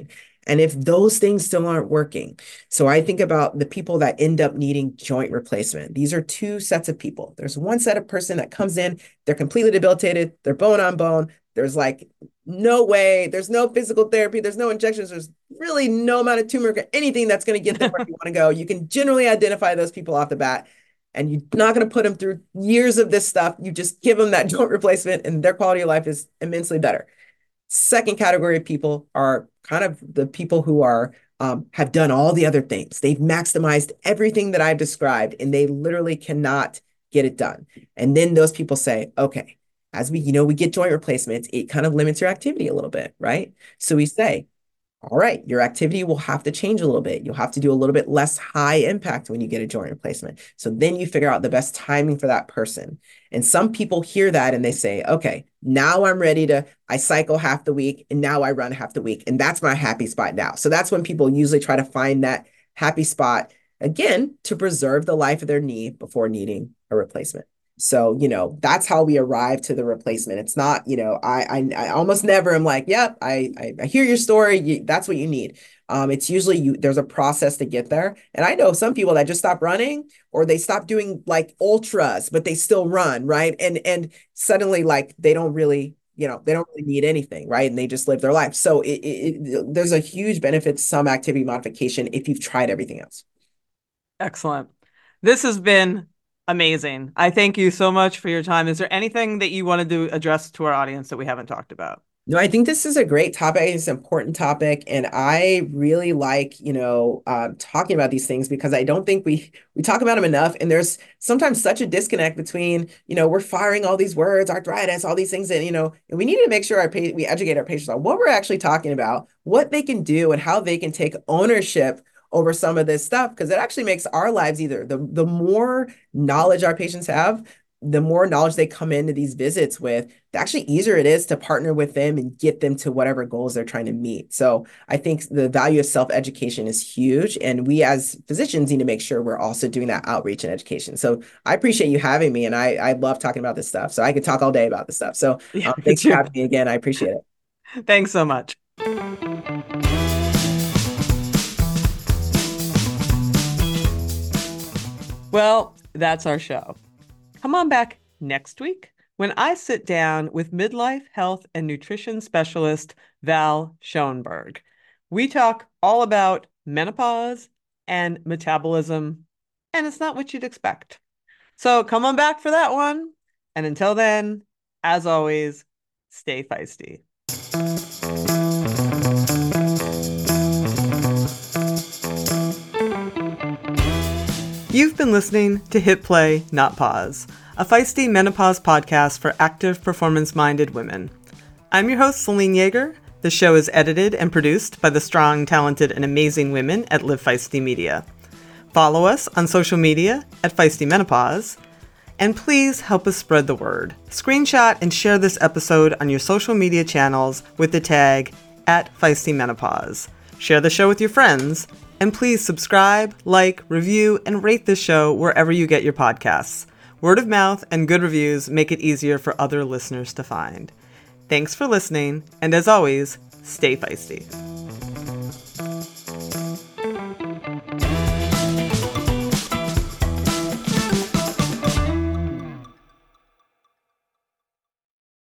And if those things still aren't working, so I think about the people that end up needing joint replacement. These are two sets of people. There's one set of person that comes in, they're completely debilitated, they're bone on bone. There's like no way, there's no physical therapy, there's no injections, there's really no amount of turmeric or anything that's going to get them where you want to go. You can generally identify those people off the bat, and you're not going to put them through years of this stuff. You just give them that joint replacement, and their quality of life is immensely better. Second category of people are kind of the people who are have done all the other things. They've maximized everything that I've described, and they literally cannot get it done. And then those people say, okay, as we get joint replacements, it kind of limits your activity a little bit, right? So we say, all right, your activity will have to change a little bit. You'll have to do a little bit less high impact when you get a joint replacement. So then you figure out the best timing for that person. And some people hear that and they say, okay, now I'm ready I cycle half the week and now I run half the week. And that's my happy spot now. So that's when people usually try to find that happy spot again to preserve the life of their knee before needing a replacement. So, that's how we arrive to the replacement. It's not, I almost never am like, yep, I hear your story. That's what you need. It's usually there's a process to get there. And I know some people that just stop running or they stop doing like ultras, but they still run, right? And suddenly like they don't really need anything, right? And they just live their life. So there's a huge benefit to some activity modification if you've tried everything else. Excellent. This has been amazing. I thank you so much for your time. Is there anything that you wanted to address to our audience that we haven't talked about? No, I think this is a great topic. It's an important topic, and I really like, talking about these things because I don't think we talk about them enough. And there's sometimes such a disconnect between, we're firing all these words, arthritis, all these things, and and we need to make sure we educate our patients on what we're actually talking about, what they can do, and how they can take ownership over some of this stuff, because it actually makes our lives either the more knowledge our patients have, the more knowledge they come into these visits with, the actually easier it is to partner with them and get them to whatever goals they're trying to meet. So I think the value of self-education is huge. And we as physicians need to make sure we're also doing that outreach and education. So I appreciate you having me. And I love talking about this stuff. So I could talk all day about this stuff. So thanks for having me again. I appreciate it. Thanks so much. Well, that's our show. Come on back next week when I sit down with midlife health and nutrition specialist Val Schoenberg. We talk all about menopause and metabolism, and it's not what you'd expect. So come on back for that one. And until then, as always, stay feisty. You've been listening to Hit Play, Not Pause, a feisty menopause podcast for active, performance-minded women. I'm your host, Celine Yeager. The show is edited and produced by the strong, talented, and amazing women at Live Feisty Media. Follow us on social media at Feisty Menopause, and please help us spread the word. Screenshot and share this episode on your social media channels with the tag @FeistyMenopause. Share the show with your friends. And please subscribe, like, review, and rate this show wherever you get your podcasts. Word of mouth and good reviews make it easier for other listeners to find. Thanks for listening, and as always, stay feisty.